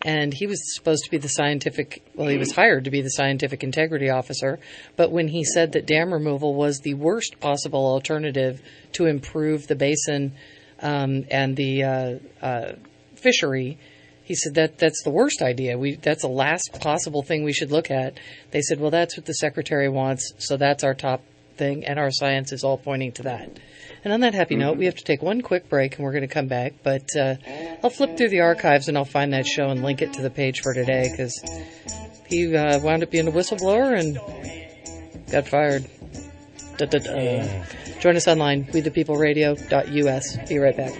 And he was supposed to be the scientific, well, he was hired to be the scientific integrity officer. But when he said that dam removal was the worst possible alternative to improve the basin um, and the uh, uh, fishery, he said that that's the worst idea. We that's the last possible thing we should look at. They said, well, that's what the secretary wants, so that's our top thing, and our science is all pointing to that. And on that happy note, we have to take one quick break, and we're going to come back. But uh, I'll flip through the archives, and I'll find that show and link it to the page for today, because he uh, wound up being a whistleblower and got fired. Da, da, da. Join us online, we the people radio dot U S. Be right back.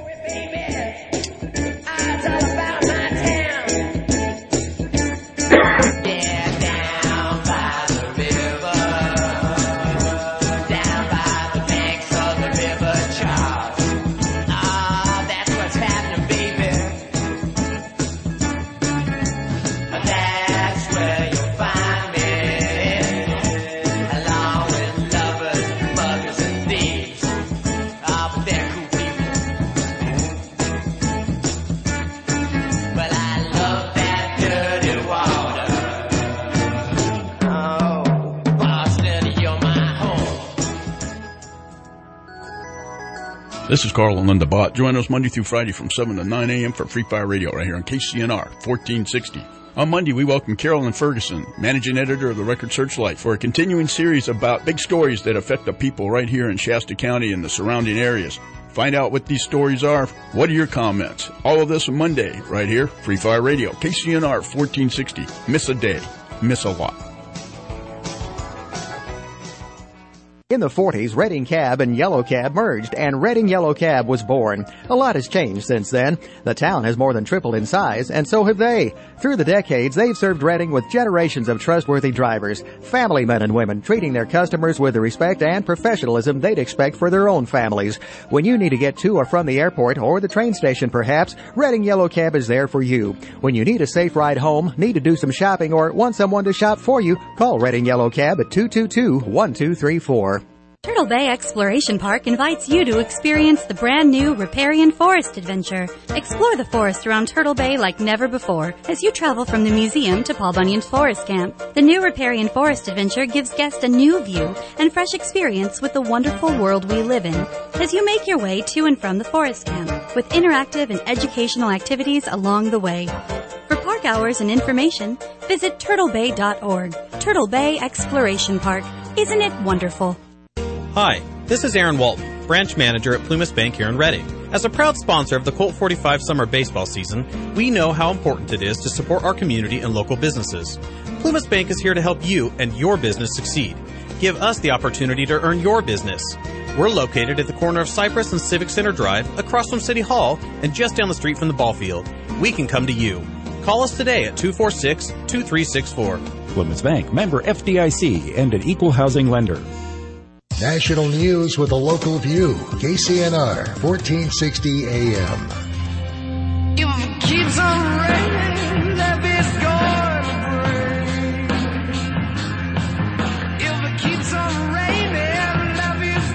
This is Carl and Linda Bott. Join us Monday through Friday from seven to nine a.m. for Free Fire Radio right here on K C N R fourteen sixty. On Monday, we welcome Carolyn Ferguson, managing editor of the Record Searchlight, for a continuing series about big stories that affect the people right here in Shasta County and the surrounding areas. Find out what these stories are. What are your comments? All of this on Monday right here, Free Fire Radio, K C N R fourteen sixty. Miss a day. Miss a lot. In the forties, Redding Cab and Yellow Cab merged, and Redding Yellow Cab was born. A lot has changed since then. The town has more than tripled in size, and so have they. Through the decades, they've served Redding with generations of trustworthy drivers, family men and women, treating their customers with the respect and professionalism they'd expect for their own families. When you need to get to or from the airport or the train station, perhaps, Redding Yellow Cab is there for you. When you need a safe ride home, need to do some shopping, or want someone to shop for you, call Redding Yellow Cab at two two two, one two three four. Turtle Bay Exploration Park invites you to experience the brand new Riparian Forest Adventure. Explore the forest around Turtle Bay like never before as you travel from the museum to Paul Bunyan's Forest Camp. The new Riparian Forest Adventure gives guests a new view and fresh experience with the wonderful world we live in as you make your way to and from the forest camp with interactive and educational activities along the way. For park hours and information, visit turtle bay dot org. Turtle Bay Exploration Park. Isn't it wonderful? Hi, this is Aaron Walton, branch manager at Plumas Bank here in Redding. As a proud sponsor of the Colt forty-five summer baseball season, we know how important it is to support our community and local businesses. Plumas Bank is here to help you and your business succeed. Give us the opportunity to earn your business. We're located at the corner of Cypress and Civic Center Drive, across from City Hall, and just down the street from the ball field. We can come to you. Call us today at two four six, two three six four. Plumas Bank, member F D I C, and an equal housing lender. National news with a local view. K C N R, fourteen sixty A M. If it keeps on raining, love is gonna break. If it keeps on raining, love is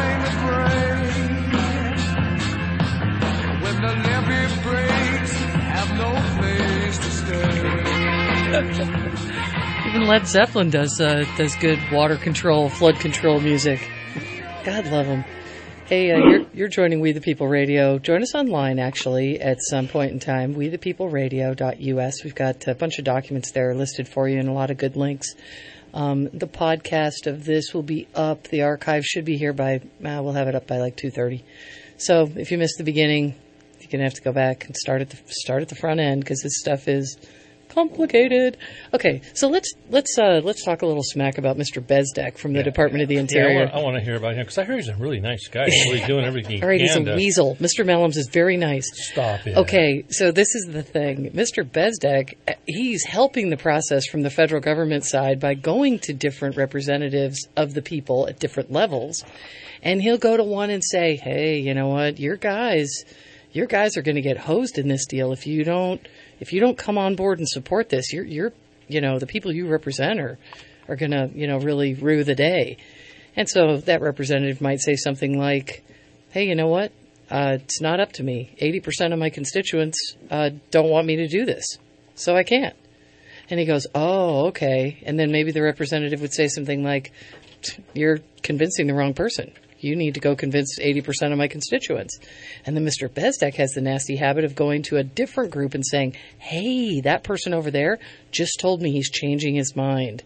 gonna break. When the levee breaks, have no place to stay. Even Led Zeppelin does uh, does good water control, flood control music. God love them. Hey, uh, you're, you're joining We the People Radio. Join us online, actually, at some point in time, we the people radio dot U S. We've got a bunch of documents there listed for you and a lot of good links. Um, the podcast of this will be up. The archive should be here by, uh, we'll have it up by like two thirty. So if you missed the beginning, you're going to have to go back and start at the, start at the front end, because this stuff is complicated. Okay, so let's let's uh, let's talk a little smack about Mister Bezdek from the yeah. Department of the Interior. Yeah, I, want, I want to hear about him, because I hear he's a really nice guy. He's really doing everything he All right, can. he's a to... weasel. Mister Mellums is very nice. Stop it. Okay, so this is the thing. Mister Bezdek, he's helping the process from the federal government side by going to different representatives of the people at different levels, and he'll go to one and say, "Hey, you know what? Your guys, your guys are going to get hosed in this deal if you don't." If you don't come on board and support this, you're, you're, you know, the people you represent are, are going to, you know, really rue the day. And so that representative might say something like, hey, you know what? uh, it's not up to me. eighty percent of my constituents uh, don't want me to do this, so I can't. And he goes, oh, okay. And then maybe the representative would say something like, you're convincing the wrong person. You need to go convince eighty percent of my constituents. And then Mister Bezdek has the nasty habit of going to a different group and saying, hey, that person over there just told me he's changing his mind.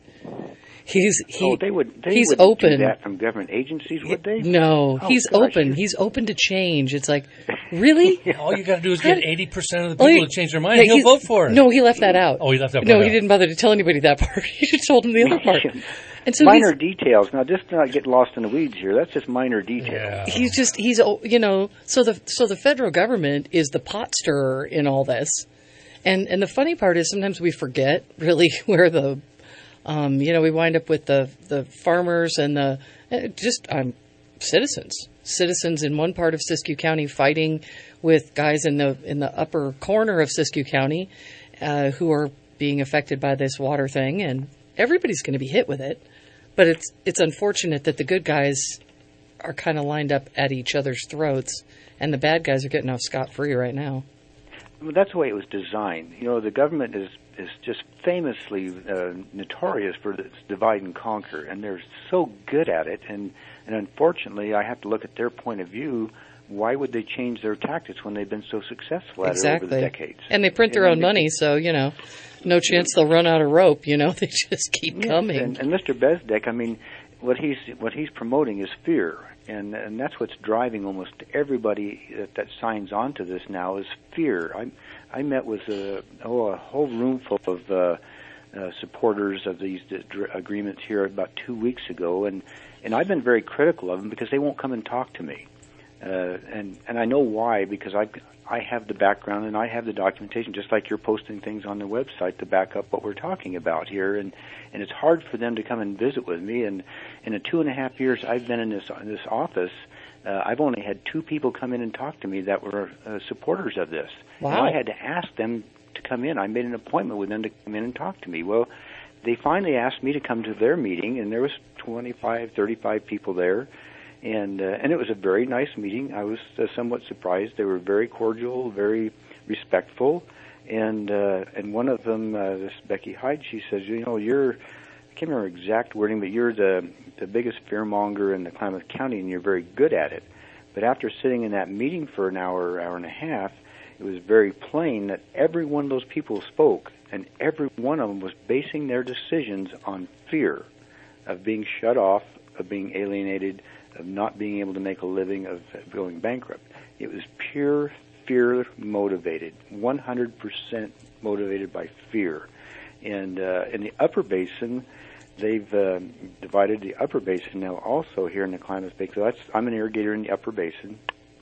He's he, oh, they would. They he's wouldn't open. do that from government agencies, would they? No, oh, he's gosh. open. He's open to change. It's like, really? Yeah, all you got to do is get eighty percent of the Oh, people he- to change their mind. yeah, He'll he's- vote for it. No, he left that out. Oh, he left that No, part he out. didn't bother to tell anybody that part. He just told them the other part. And so minor he's, details. Now, just to not get lost in the weeds here. That's just minor details. he's just he's oh, you know so the so the federal government is the pot stirrer in all this, and and the funny part is sometimes we forget really where the um, you know we wind up with the the farmers and the uh, just um, citizens citizens in one part of Siskiyou County fighting with guys in the in the upper corner of Siskiyou County uh, who are being affected by this water thing, and everybody's going to be hit with it. But it's it's unfortunate that the good guys are kind of lined up at each other's throats, and the bad guys are getting off scot-free right now. Well, that's the way it was designed. You know, the government is is just famously uh, notorious for this divide and conquer, and they're so good at it. And and unfortunately, I have to look at their point of view. Why would they change their tactics when they've been so successful at Exactly. it over the decades? And they print their And own they- money, so, you know, no chance they'll run out of rope, you know, they just keep Yes, coming. And, and Mister Bezdek, I mean, what he's what he's promoting is fear, and and that's what's driving almost everybody that, that signs on to this now is fear. I I met with a oh a whole room full of uh, uh, supporters of these d- agreements here about two weeks ago, and and I've been very critical of them because they won't come and talk to me, uh, and and I know why, because I. I have the background and I have the documentation, just like you're posting things on the website to back up what we're talking about here. And, and it's hard for them to come and visit with me. And in the two and a half years I've been in this in this office, uh, I've only had two people come in and talk to me that were uh, supporters of this. Wow. And I had to ask them to come in. I made an appointment with them to come in and talk to me. Well, they finally asked me to come to their meeting, and there was twenty-five, thirty-five people there. And uh, and it was a very nice meeting. I was uh, somewhat surprised. They were very cordial, very respectful, and uh, and one of them, uh, this Becky Hyde, she says, you know, you're, I can't remember exact wording, but you're the the biggest fearmonger in the Klamath County, and you're very good at it. But after sitting in that meeting for an hour, hour and a half, it was very plain that every one of those people spoke, and every one of them was basing their decisions on fear of being shut off, of being alienated, of not being able to make a living, of going bankrupt. It was pure fear motivated, one hundred percent motivated by fear. And uh, in the Upper Basin, they've uh, divided the Upper Basin now also here in the Klamath Basin. So that's, I'm an irrigator in the Upper Basin.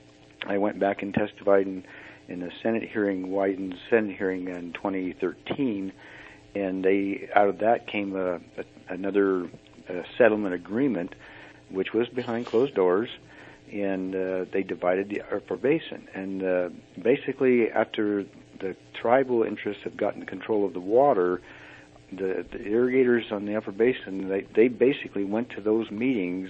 I went back and testified in, in the Senate hearing, Wyden's Senate hearing in twenty thirteen, and they out of that came a, a, another uh, settlement agreement, which was behind closed doors, and uh, they divided the Upper Basin. And uh, basically, after the tribal interests have gotten control of the water, the, the irrigators on the Upper Basin, they, they basically went to those meetings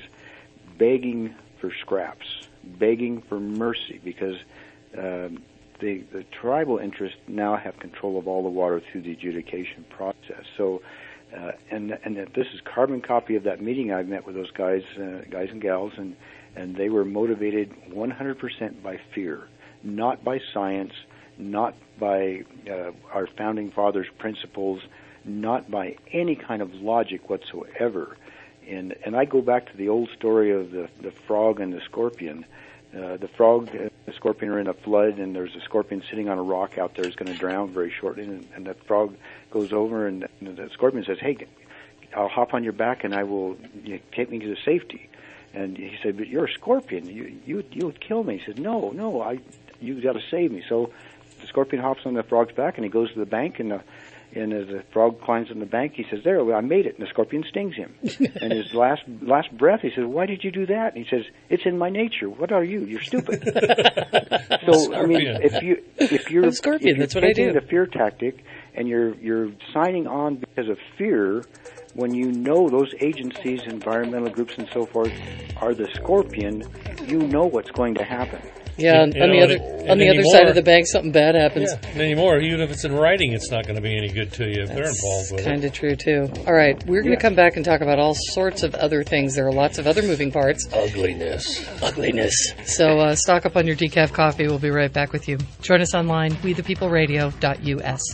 begging for scraps, begging for mercy, because um, the, the tribal interests now have control of all the water through the adjudication process. So Uh, and and this is carbon copy of that meeting I met with those guys, uh, guys and gals, and and they were motivated one hundred percent by fear, not by science, not by uh, our founding fathers' principles, not by any kind of logic whatsoever. And and I go back to the old story of the the frog and the scorpion. Uh, the frog and the scorpion are in a flood, and there's a scorpion sitting on a rock out there who's going to drown very shortly, and, and the frog goes over, and, and the scorpion says, hey, I'll hop on your back, and I will you know, take me to safety. And he said, but you're a scorpion. You you you would kill me. He said, no, no, I you got to save me. So the scorpion hops on the frog's back, and he goes to the bank, and the And as the frog climbs on the bank, he says, there, I made it. And the scorpion stings him. And his last last breath, he says, why did you do that? And he says, it's in my nature. What are you? You're stupid. So, I mean, if, you, if you're, I'm scorpion. if you're That's what I taking do. the fear tactic and you're, you're signing on because of fear, when you know those agencies, environmental groups and so forth, are the scorpion, you know what's going to happen. Yeah, You on know, the other and- on and the other anymore- side of the bank, something bad happens. Yeah, and anymore, even if it's in writing, it's not going to be any good to you if they're involved with Kind it. of true too. All right, we're going to come back and talk about all sorts of other things. There are lots of other moving parts. Ugliness. Ugliness. So uh, stock up on your decaf coffee. We'll be right back with you. Join us online, we the people radio dot U S.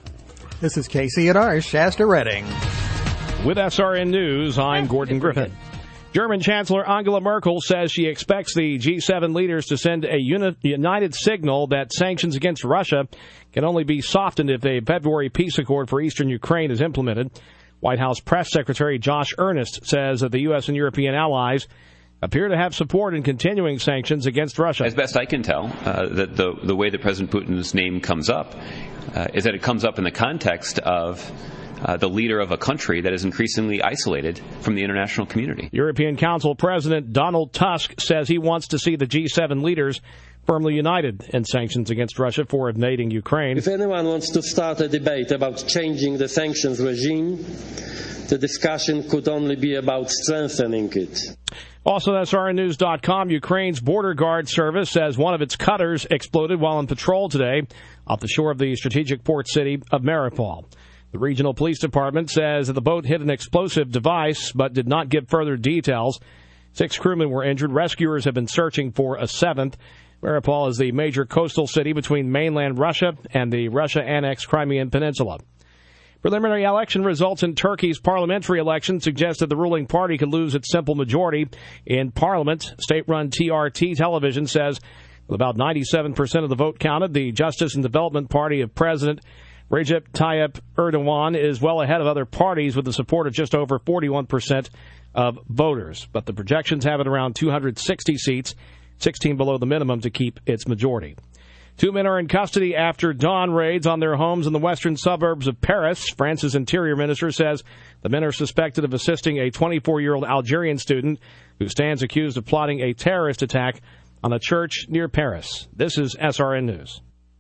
This is K C N R's Shasta Redding. With S R N News, I'm Gordon Griffin. German Chancellor Angela Merkel says she expects the G seven leaders to send a uni- united signal that sanctions against Russia can only be softened if a February peace accord for eastern Ukraine is implemented. White House Press Secretary Josh Earnest says that the U S and European allies appear to have support in continuing sanctions against Russia. As best I can tell, uh, that the, the way that President Putin's name comes up uh, is that it comes up in the context of Uh, the leader of a country that is increasingly isolated from the international community. European Council President Donald Tusk says he wants to see the G seven leaders firmly united in sanctions against Russia for invading Ukraine. If anyone wants to start a debate about changing the sanctions regime, the discussion could only be about strengthening it. Also, S R N News dot com, Ukraine's border guard service says one of its cutters exploded while on patrol today off the shore of the strategic port city of Mariupol. The regional police department says that the boat hit an explosive device but did not give further details. Six crewmen were injured. Rescuers have been searching for a seventh. Mariupol is the major coastal city between mainland Russia and the Russia-annexed Crimean Peninsula. Preliminary election results in Turkey's parliamentary election suggest that the ruling party could lose its simple majority in parliament. State-run T R T television says with about ninety-seven percent of the vote counted, the Justice and Development Party of President Recep Tayyip Erdogan is well ahead of other parties with the support of just over forty-one percent of voters. But the projections have it around two hundred sixty seats, sixteen below the minimum to keep its majority. Two men are in custody after dawn raids on their homes in the western suburbs of Paris. France's interior minister says the men are suspected of assisting a twenty-four-year-old Algerian student who stands accused of plotting a terrorist attack on a church near Paris. This is S R N News.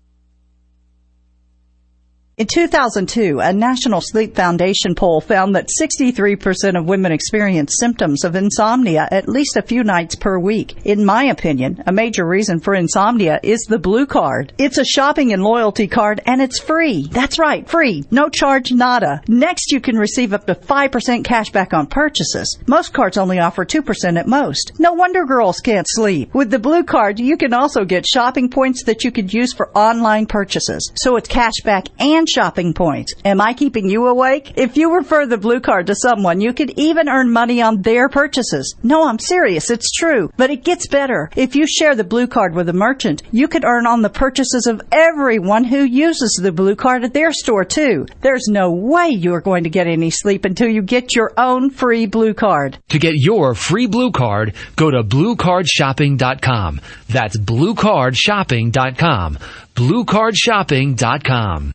In two thousand two, a National Sleep Foundation poll found that sixty-three percent of women experience symptoms of insomnia at least a few nights per week. In my opinion, a major reason for insomnia is the Blue Card. It's a shopping and loyalty card, and it's free. That's right, free. No charge, nada. Next, you can receive up to five percent cash back on purchases. Most cards only offer two percent at most. No wonder girls can't sleep. With the Blue Card, you can also get shopping points that you could use for online purchases. So it's cash back and shopping points. Am I keeping you awake? If you refer the Blue Card to someone, you could even earn money on their purchases. No, I'm serious. It's true. But it gets better. If you share the Blue Card with a merchant, you could earn on the purchases of everyone who uses the Blue Card at their store, too. There's no way you're going to get any sleep until you get your own free Blue Card. To get your free Blue Card, go to blue card shopping dot com. That's blue card shopping dot com. blue card shopping dot com.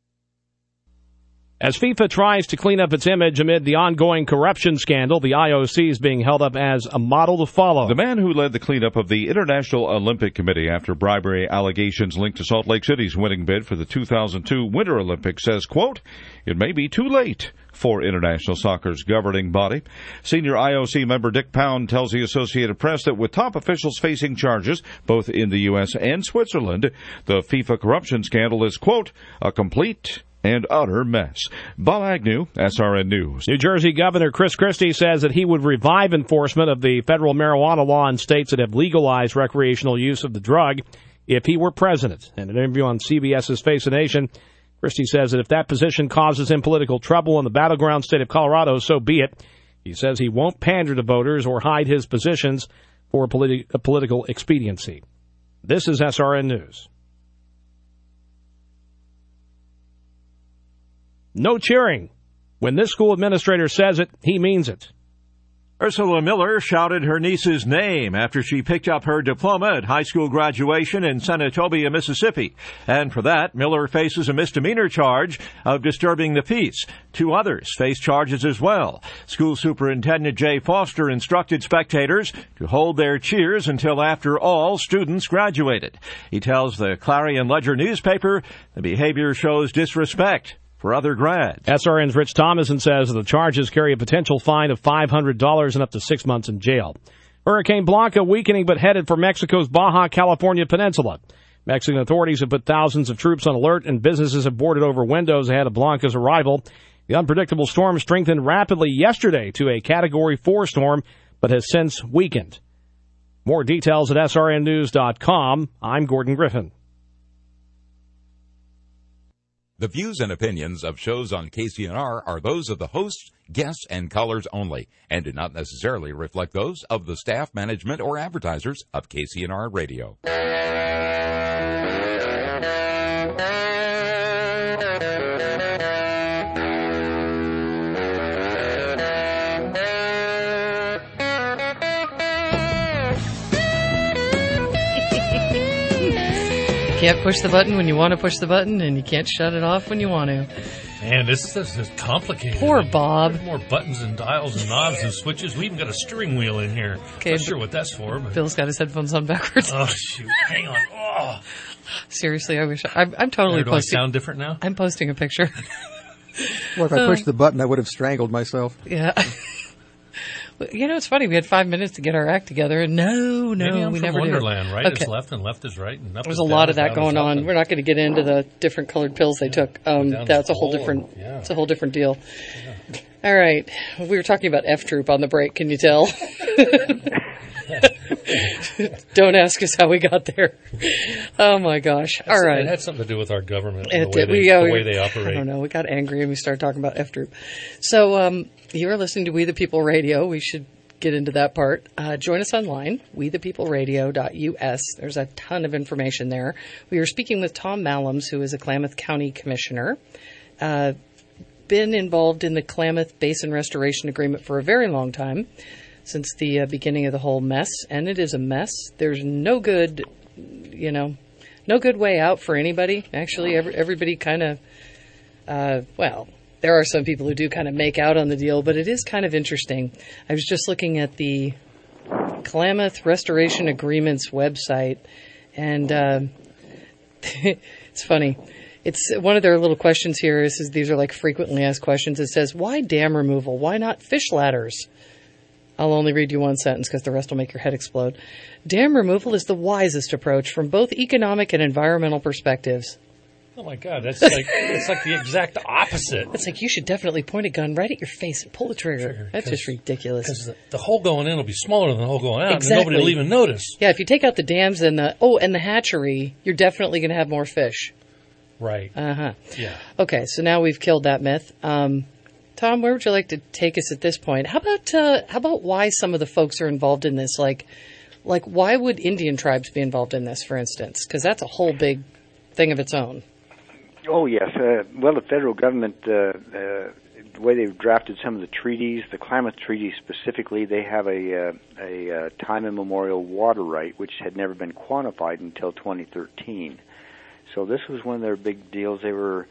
As FIFA tries to clean up its image amid the ongoing corruption scandal, the I O C is being held up as a model to follow. The man who led the cleanup of the International Olympic Committee after bribery allegations linked to Salt Lake City's winning bid for the two thousand two Winter Olympics says, quote, "It may be too late for international soccer's governing body." Senior I O C member Dick Pound tells the Associated Press that with top officials facing charges both in the U S and Switzerland, the FIFA corruption scandal is, quote, "a complete and utter mess." Bob Agnew, S R N News. New Jersey Governor Chris Christie says that he would revive enforcement of the federal marijuana law in states that have legalized recreational use of the drug if he were president. In an interview on C B S's Face the Nation, Christie says that if that position causes him political trouble in the battleground state of Colorado, so be it. He says he won't pander to voters or hide his positions for politi- political expediency. This is S R N News. No cheering. When this school administrator says it, he means it. Ursula Miller shouted her niece's name after she picked up her diploma at high school graduation in Senatobia, Mississippi. And for that, Miller faces a misdemeanor charge of disturbing the peace. Two others face charges as well. School Superintendent Jay Foster instructed spectators to hold their cheers until after all students graduated. He tells the Clarion Ledger newspaper the behavior shows disrespect for other grads. S R N's Rich Thomason says the charges carry a potential fine of five hundred dollars and up to six months in jail. Hurricane Blanca weakening but headed for Mexico's Baja California Peninsula. Mexican authorities have put thousands of troops on alert, and businesses have boarded over windows ahead of Blanca's arrival. The unpredictable storm strengthened rapidly yesterday to a Category four storm, but has since weakened. More details at S R N news dot com. I'm Gordon Griffin. The views and opinions of shows on K C N R are those of the hosts, guests, and callers only, and do not necessarily reflect those of the staff, management, or advertisers of K C N R Radio. You can't push the button when you want to push the button, and you can't shut it off when you want to. Man, this, this is complicated. Poor Bob. There's more buttons and dials and knobs and switches. We even got a steering wheel in here. Okay, Not sure what that's for. But... Bill's got his headphones on backwards. Oh, shoot. Hang on. Oh. Seriously, I wish... I, I'm, I'm totally Do posting... I sound different now? I'm posting a picture. Well, if I pushed the button, I would have strangled myself. Yeah. You know, it's funny. We had five minutes to get our act together, and no, no, Maybe I'm we from never Wonderland. did. Right Okay. is left, and left is right. And up There's is a down, lot of that down going is up, on. and- We're not going to get into the different colored pills they took. Um, down that's is a whole full, different. yeah. It's a whole different deal. All right, we were talking about F Troop on the break. Can you tell? Don't ask us how we got there. Oh my gosh! All That's- right, It had something to do with our government, It and the way, did. they, We, uh, the way they operate. I don't know. We got angry and we started talking about F Troop. So um, you are listening to We the People Radio. We should get into that part. Uh, join us online, we the people radio dot U S. There's a ton of information there. We are speaking with Tom Mallams, who is a Klamath County Commissioner. Uh, been involved in the Klamath Basin Restoration Agreement for a very long time, since the uh, beginning of the whole mess, and it is a mess. There's no good, you know, no good way out for anybody. Actually, every, everybody kind of, uh, well, there are some people who do kind of make out on the deal, but it is kind of interesting. I was just looking at the Klamath Restoration Agreements website, and uh, it's funny. It's one of their little questions here. Is, is these are like frequently asked questions. It says, "Why dam removal? Why not fish ladders?" I'll only read you one sentence because the rest will make your head explode. Dam removal is the wisest approach from both economic and environmental perspectives. Oh my God, that's like it's like the exact opposite. It's like you should definitely point a gun right at your face and pull the trigger. That's just ridiculous. Because the, the hole going in will be smaller than the hole going out, Exactly. and nobody will even notice. Yeah, if you take out the dams and the oh, and the hatchery, you're definitely going to have more fish. Right. Uh huh. Yeah. Okay, so now we've killed that myth. Um, Tom, where would you like to take us at this point? How about uh, how about why some of the folks are involved in this? Like, like why would Indian tribes be involved in this, for instance? Because that's a whole big thing of its own. Oh, yes. Uh, well, the federal government, uh, uh, the way they've drafted some of the treaties, the Klamath Treaty specifically, they have a, uh, a uh, time immemorial water right, which had never been quantified until twenty thirteen. So this was one of their big deals. They were,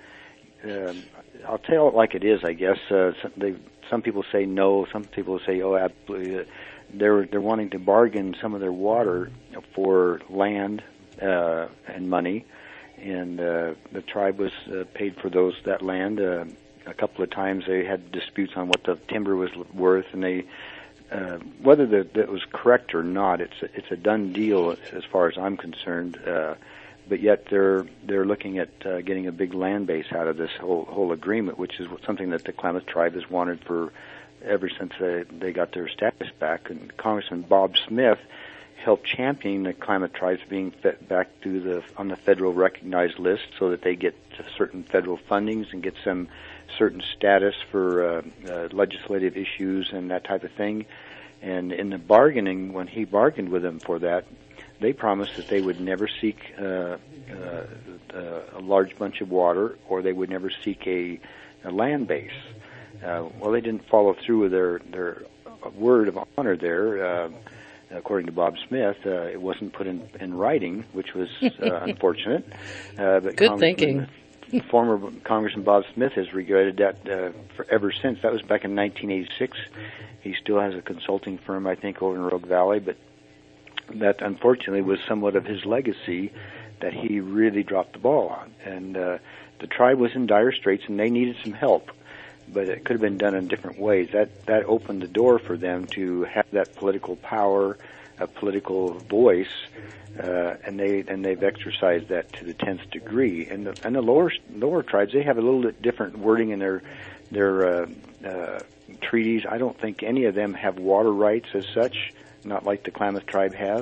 um, I'll tell it like it is, I guess. Uh, some, they, some people say no, some people say, oh, absolutely. They're, they're wanting to bargain some of their water for land uh, and money. And uh, the tribe was uh, paid for those that land. Uh, a couple of times they had disputes on what the timber was worth, and they, uh, whether the, that was correct or not, it's a, it's a done deal as far as I'm concerned. Uh, but yet they're they're looking at uh, getting a big land base out of this whole whole agreement, which is something that the Klamath tribe has wanted for ever since they they got their status back. And Congressman Bob Smith helped champion the Klamath tribes being fed back to the on the federal recognized list, so that they get certain federal fundings and get some certain status for uh, uh, legislative issues and that type of thing. And in the bargaining, when he bargained with them for that, they promised that they would never seek uh, uh, uh, a large bunch of water, or they would never seek a, a land base. Uh, well, they didn't follow through with their their word of honor there. Uh, According to Bob Smith, uh, it wasn't put in, in writing, which was uh, unfortunate. Uh, but Good thinking. Former Congressman Bob Smith has regretted that uh, for ever since. That was back in nineteen eighty-six. He still has a consulting firm, I think, over in Rogue Valley, but that unfortunately was somewhat of his legacy that he really dropped the ball on. And uh, the tribe was in dire straits, and they needed some help. but it could have been done in different ways. That that opened the door for them to have that political power, a political voice, uh, and they and they've exercised that to the tenth degree. And the and the lower lower tribes, they have a little bit different wording in their their uh, uh, treaties. I don't think any of them have water rights as such, not like the Klamath tribe has.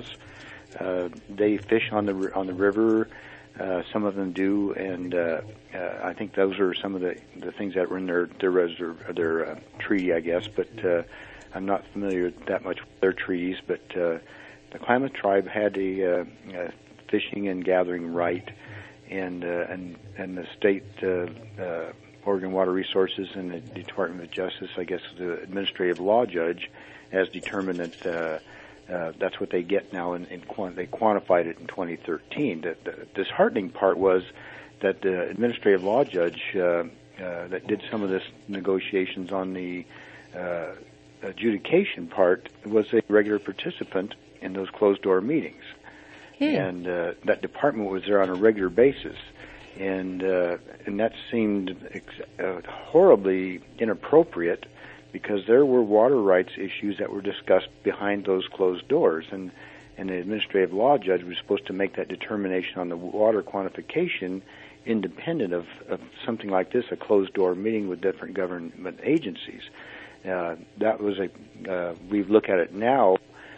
Uh, they fish on the on the river. Uh, some of them do, and uh, uh, I think those are some of the, the things that were in their their, reserve, their uh, treaty, I guess. But uh, I'm not familiar that much with their treaties. But uh, the Klamath tribe had a, uh, a fishing and gathering right, and uh, and and the state uh, uh, Oregon Water Resources and the Department of Justice, I guess, the administrative law judge, has determined that. Uh, Uh, that's what they get now, and in, in quant- they quantified it in twenty thirteen. The, the disheartening part was that the administrative law judge uh, uh, that did some of this negotiations on the uh, adjudication part was a regular participant in those closed-door meetings. Hmm. And uh, that department was there on a regular basis. And, uh, and that seemed ex- uh, horribly inappropriate, because there were water rights issues that were discussed behind those closed doors, and, and the administrative law judge was supposed to make that determination on the water quantification independent of, of something like this, a closed-door meeting with different government agencies. Uh, that was a, uh, we look at it now,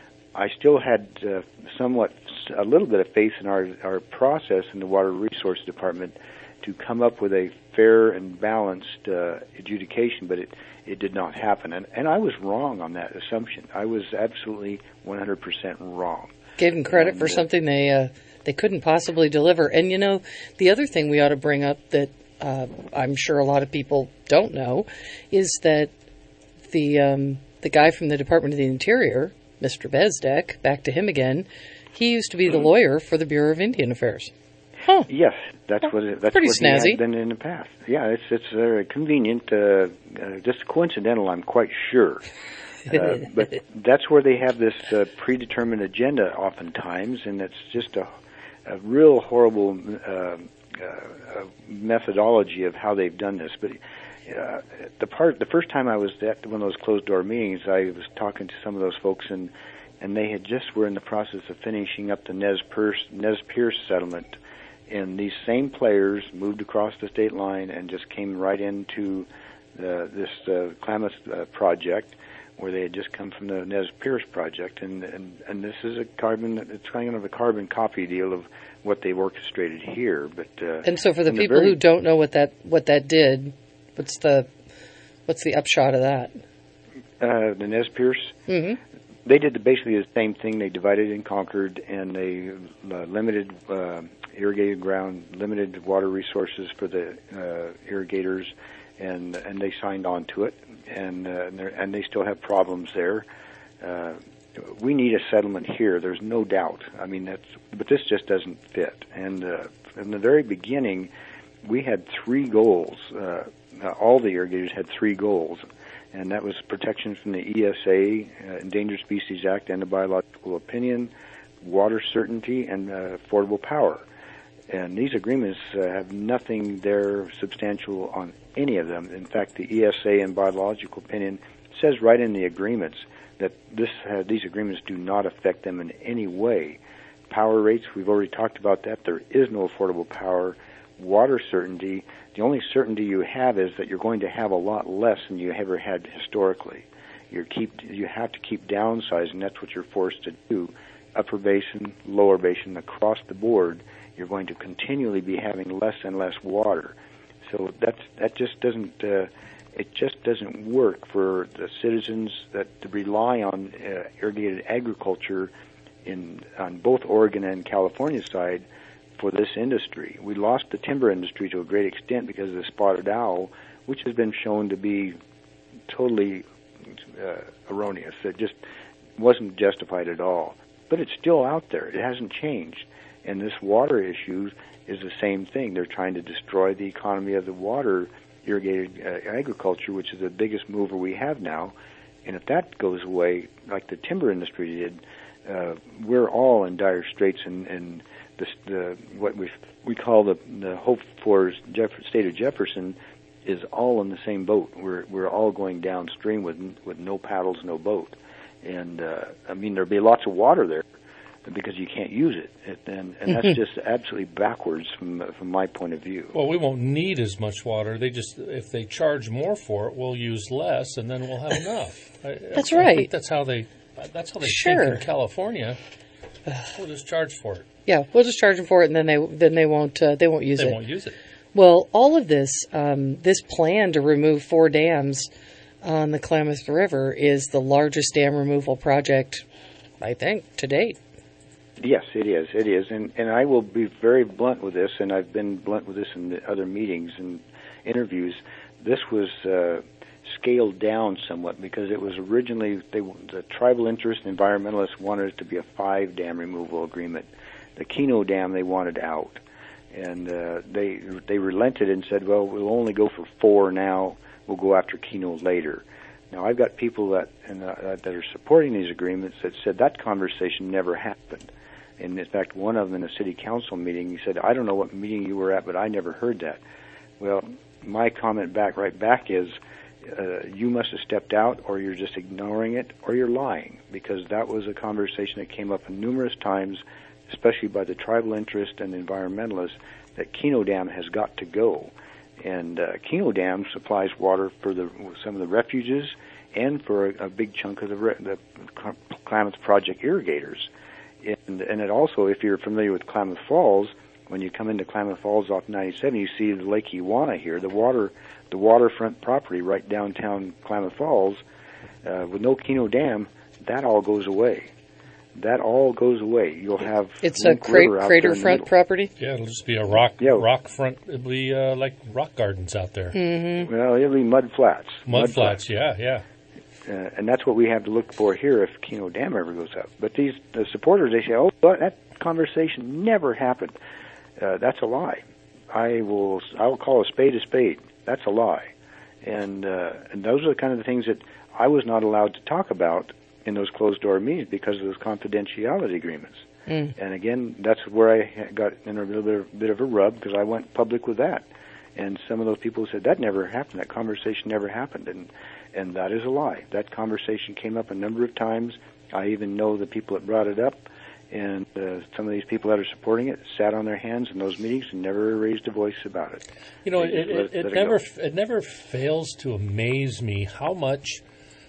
I still had uh, somewhat, a little bit of faith in our, our process in the Water Resource Department to come up with a fair and balanced uh, adjudication, but it, it did not happen. And, and I was wrong on that assumption. I was absolutely one hundred percent wrong. Gave them credit and, for uh, something they uh, they couldn't possibly deliver. And, you know, the other thing we ought to bring up that uh, I'm sure a lot of people don't know is that the um, the guy from the Department of the Interior, Mister Bezdek, back to him again, he used to be the lawyer for the Bureau of Indian Affairs. Huh. Yes, that's what it, that's Pretty what snazzy. he had been in the past. Yeah, it's it's very convenient, uh, uh, just coincidental. I'm quite sure, uh, but that's where they have this uh, predetermined agenda, oftentimes, and it's just a, a real horrible uh, uh, methodology of how they've done this. But uh, the part, the first time I was at one of those closed door meetings, I was talking to some of those folks, and and they had just were in the process of finishing up the Nez Perce Nez Perce settlement. And these same players moved across the state line and just came right into the, this uh, Klamath uh, project, where they had just come from the Nez Perce project. And, and and this is a carbon, it's kind of a carbon copy deal of what they've orchestrated here. But uh, and so for the and people the very, who don't know what that what that did, what's the what's the upshot of that? Uh, the Nez Perce. Mm-hmm. They did basically the same thing. They divided and conquered, and they uh, limited uh, irrigated ground, limited water resources for the uh, irrigators, and and they signed on to it, and uh, and, and they still have problems there. Uh, we need a settlement here. There's no doubt. I mean, that's but this just doesn't fit. And uh, from the very beginning, we had three goals. Uh, all the irrigators had three goals. And that was protection from the E S A, uh, Endangered Species Act, and the biological opinion, water certainty, and uh, affordable power. And these agreements uh, have nothing there substantial on any of them. In fact, the E S A and biological opinion says right in the agreements that this uh, these agreements do not affect them in any way. Power rates, we've already talked about that. There is no affordable power. Water certainty, the only certainty you have is that you're going to have a lot less than you ever had historically. You keep you have to keep downsizing. That's what you're forced to do. Upper basin, lower basin, across the board, you're going to continually be having less and less water. So that's that just doesn't uh, it just doesn't work for the citizens that rely on uh, irrigated agriculture in on both Oregon and California side. For this industry, we lost the timber industry to a great extent because of the spotted owl, which has been shown to be totally uh, erroneous. It just wasn't justified at all. But it's still out there. It hasn't changed. And this water issue is the same thing. They're trying to destroy the economy of the water irrigated uh, agriculture, which is the biggest mover we have now. And if that goes away, like the timber industry did, uh, we're all in dire straits, and, and the, the what we we call the, the hope for Jeff, state of Jefferson is all in the same boat. We're we're all going downstream with with no paddles, no boat, and uh, I mean there'll be lots of water there because you can't use it, it and and that's just absolutely backwards from from my point of view. Well, we won't need as much water. They just if they charge more for it, we'll use less, and then we'll have enough. I, That's I, right. I think that's how they that's how they Sure. think in California. We'll just charge for it. Yeah, we'll just charge them for it, and then they then they won't uh, they won't use They it. won't use it. Well, all of this um, this plan to remove four dams on the Klamath River is the largest dam removal project, I think, to date. Yes, it is. It is, and and I will be very blunt with this, and I've been blunt with this in the other meetings and interviews. This was uh, scaled down somewhat because it was originally they, the tribal interest and environmentalists wanted it to be a five dam removal agreement. The Keno Dam they wanted out, and uh, they they relented and said, "Well, we'll only go for four now. We'll go after Keno later." Now, I've got people that and, uh, that are supporting these agreements that said that conversation never happened. And in fact, one of them in a city council meeting, he said, "I don't know what meeting you were at, but I never heard that." Well, my comment back right back is, uh, you must have stepped out, or you're just ignoring it, or you're lying, because that was a conversation that came up numerous times, especially by the tribal interest and environmentalists, that Keno Dam has got to go. And uh, Keno Dam supplies water for the some of the refuges and for a, a big chunk of the, re- the Klamath Project irrigators. And, and it also, if you're familiar with Klamath Falls, when you come into Klamath Falls off ninety-seven, you see the Lake Ewana here, the water, the waterfront property right downtown Klamath Falls. Uh, with no Keno Dam, that all goes away. That all goes away. You'll have It's a Link cra- River out crater there in the front middle. property. Yeah, it'll just be a rock rock front. It'll be uh, like rock gardens out there. Mm-hmm. Well, it'll be mud flats. Mud, flats, yeah, yeah. Uh, and that's what we have to look for here if Keno Dam ever goes up. But these the supporters, they say, "Oh, but that conversation never happened." Uh, that's a lie. I will. I will call a spade a spade. That's a lie. And uh, and those are the kind of the things that I was not allowed to talk about in those closed door meetings because of those confidentiality agreements. Mm. And again, that's where I got in a little bit of, bit of a rub because I went public with that. And some of those people said that never happened. That conversation never happened. And and that is a lie. That conversation came up a number of times. I even know the people that brought it up. And uh, some of these people that are supporting it sat on their hands in those meetings and never raised a voice about it. You know, They it, just let it, it let never go. it never fails to amaze me how much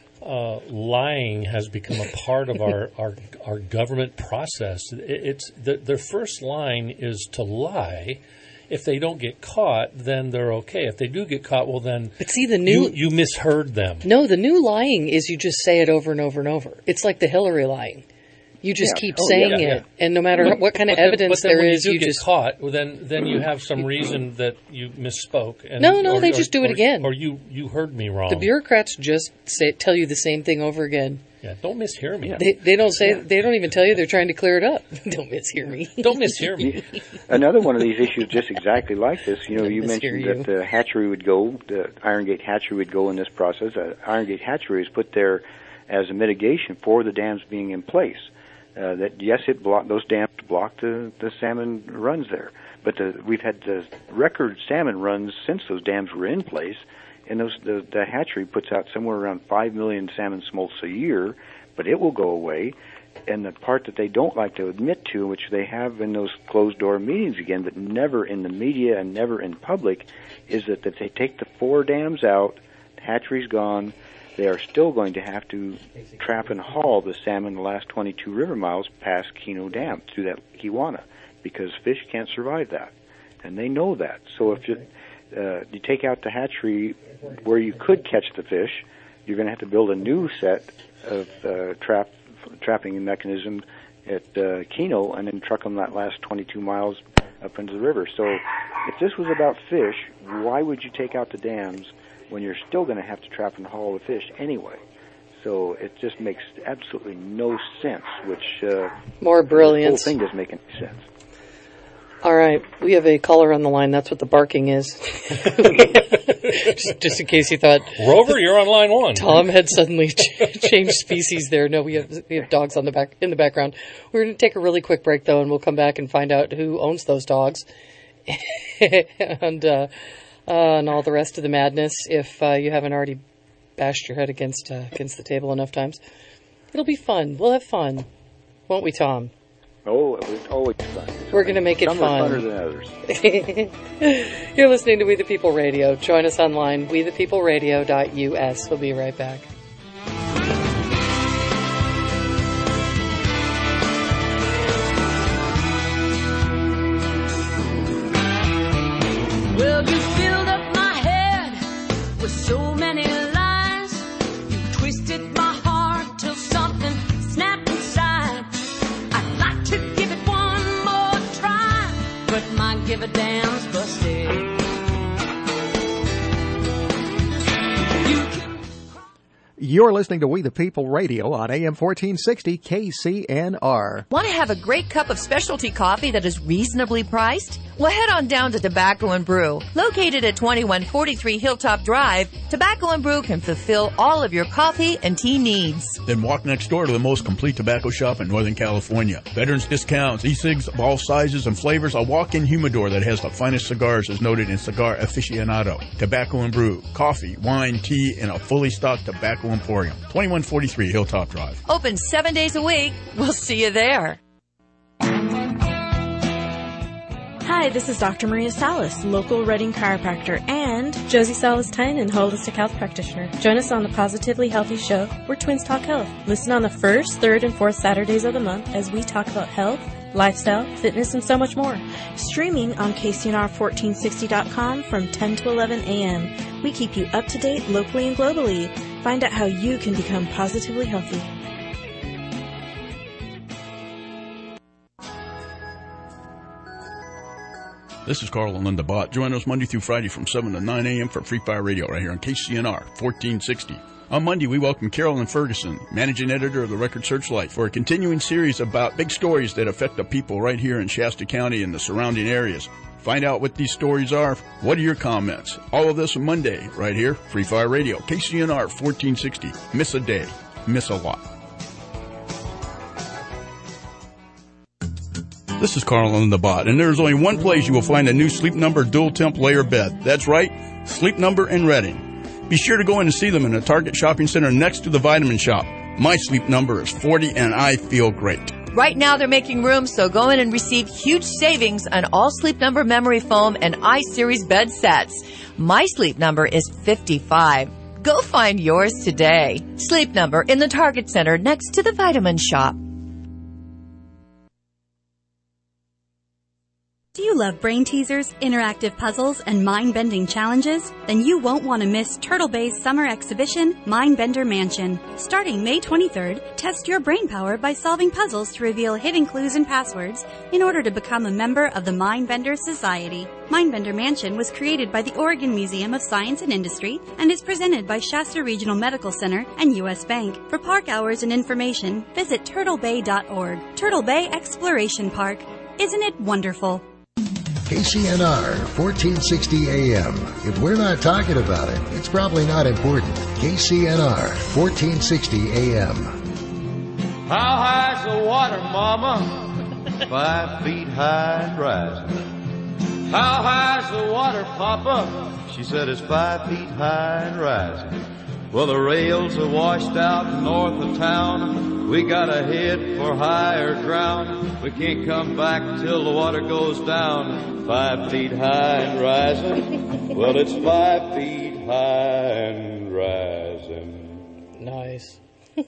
uh, lying has become a part of our, our our government process. It, it's the, their first line is to lie. If they don't get caught, then they're okay. If they do get caught, well, then But see, the new you, you misheard them. No, the new lying is you just say it over and over and over. It's like the Hillary lying. You just Yeah. keep Oh, saying yeah, it, and no matter But- what kind of but then- evidence but then there when is, you, do you get just caught. Well, then then you have some reason that you misspoke. And, No, no, or- they or- just do it or- again. Or you you heard me wrong. the bureaucrats just say tell you the same thing over again. Yeah, don't mishear me. They they don't say they don't even tell you they're trying to clear it up. Don't mishear me. Don't mishear me. Another one of these issues just exactly like this. You know, Don't you mishear mentioned you. that the hatchery would go, the Iron Gate hatchery would go in this process. Uh, Iron Gate hatchery is put there as a mitigation for the dams being in place. Uh, that yes, it block those dams block the, the salmon runs there, but the, we've had the record salmon runs since those dams were in place, and those the, the hatchery puts out somewhere around five million salmon smolts a year, but it will go away. And the part that they don't like to admit to, which they have in those closed door meetings again, but never in the media and never in public, is that if they take the four dams out, the hatchery's gone, they are still going to have to trap and haul the salmon the last twenty-two river miles past Keno Dam through that Kiwana, because fish can't survive that, and they know that. So if you, uh, you take out the hatchery where you could catch the fish, you're going to have to build a new set of uh, trap trapping mechanism at uh, Keno, and then truck them that last twenty-two miles up into the river. So if this was about fish, why would you take out the dams when you're still going to have to trap and haul the fish anyway? So it just makes absolutely no sense, which uh, More brilliance. the whole thing doesn't make any sense. All right, we have a caller on the line. That's what the barking is. just, just in case you thought Rover, you're on line one. Tom had suddenly ch- changed species there. No, we have we have dogs on the back in the background. We're going to take a really quick break though, and we'll come back and find out who owns those dogs. and uh, uh, and all the rest of the madness. If uh, you haven't already bashed your head against uh, against the table enough times, it'll be fun. We'll have fun, won't we, Tom? Oh, it was always fun. We're going to make it Some fun. Some are funner than others. You're listening to We the People Radio. Join us online, we the people radio dot U S. We'll be right back. Well, you filled up my head with so many lies. You twisted my heart till something snapped inside. I'd like to give it one more try, but my give a damn's busted. You're listening to We the People Radio on A M fourteen sixty K C N R. Want to have a great cup of specialty coffee that is reasonably priced? Well, head on down to Tobacco and Brew. Located at twenty-one forty-three Hilltop Drive, Tobacco and Brew can fulfill all of your coffee and tea needs. Then walk next door to the most complete tobacco shop in Northern California. Veterans discounts, e-cigs of all sizes and flavors, a walk-in humidor that has the finest cigars as noted in Cigar Aficionado. Tobacco and Brew, coffee, wine, tea, and a fully stocked tobacco emporium. twenty-one forty-three Hilltop Drive. Open seven days a week. We'll see you there. Hi, this is Doctor Maria Salas, local Reading chiropractor, and Josie Salas-Tynan, holistic health practitioner. Join us on the Positively Healthy Show, where twins talk health. Listen on the first, third, and fourth Saturdays of the month as we talk about health, lifestyle, fitness, and so much more. Streaming on K C N R fourteen sixty dot com from ten to eleven a.m. We keep you up to date locally and globally. Find out how you can become positively healthy. This is Carl and Linda Bott. Join us Monday through Friday from seven to nine a.m. for Free Fire Radio right here on K C N R fourteen sixty. On Monday, we welcome Carolyn Ferguson, managing editor of the Record Searchlight, for a continuing series about big stories that affect the people right here in Shasta County and the surrounding areas. Find out what these stories are. What are your comments? All of this on Monday right here, Free Fire Radio, K C N R fourteen sixty. Miss a day, miss a lot. This is Carl on the Bot, and there's only one place you will find a new Sleep Number dual temp layer bed. That's right, Sleep Number in Reading. Be sure to go in and see them in the Target Shopping Center next to the Vitamin Shop. My Sleep Number is forty, and I feel great. Right now they're making room, so go in and receive huge savings on all Sleep Number memory foam and iSeries bed sets. My Sleep Number is fifty-five. Go find yours today. Sleep Number in the Target Center next to the Vitamin Shop. Do you love brain teasers, interactive puzzles, and mind-bending challenges? Then you won't want to miss Turtle Bay's summer exhibition, Mindbender Mansion. Starting May twenty-third, test your brain power by solving puzzles to reveal hidden clues and passwords in order to become a member of the Mindbender Society. Mindbender Mansion was created by the Oregon Museum of Science and Industry and is presented by Shasta Regional Medical Center and U S Bank. For park hours and information, visit turtle bay dot org. Turtle Bay Exploration Park. Isn't it wonderful? K C N R fourteen sixty A M. If we're not talking about it, it's probably not important. K C N R fourteen sixty A M. How high's the water, Mama? Five feet high and rising. How high's the water, Papa? She said it's five feet high and rising. Well, the rails are washed out north of town. We gotta head for higher ground. We can't come back till the water goes down. Five feet high and rising. Well, it's five feet high and rising. Nice.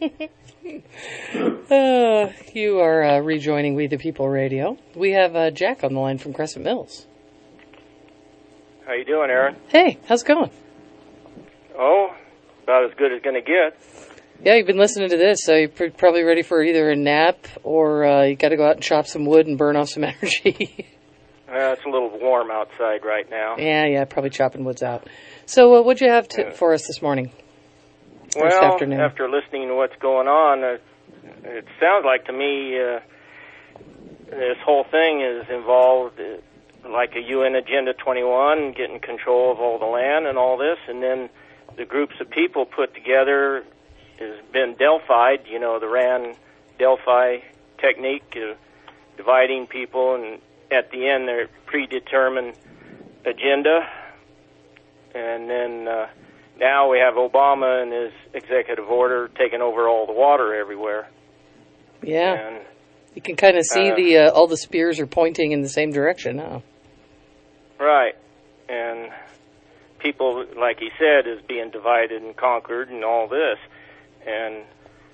uh, you are uh, rejoining We the People Radio. We have uh, Jack on the line from Crescent Mills. How you doing, Aaron? Hey, how's it going? Oh, about as good as going to get. Yeah, you've been listening to this, so you're probably ready for either a nap or uh, you got to go out and chop some wood and burn off some energy. uh, it's a little warm outside right now. Yeah, yeah, probably chopping wood's out. So uh, what'd you have to, uh, for us this morning? Well, this afternoon? After listening to what's going on, uh, it sounds like to me uh, this whole thing is involved uh, like a U N Agenda twenty-one, getting control of all the land and all this, and then the groups of people put together has been Delphied, you know, the RAND Delphi technique, uh, dividing people, and at the end, their predetermined agenda. and then uh, now we have Obama and his executive order taking over all the water everywhere. Yeah, and, you can kind of see uh, the uh, all the spears are pointing in the same direction now. Right, and people, like he said, is being divided and conquered and all this, and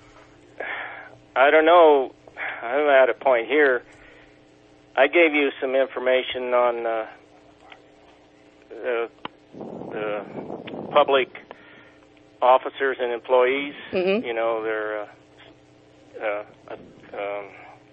I don't know. I'm at a point here. I gave you some information on uh, the, the public officers and employees. Mm-hmm. You know, their uh, uh, um,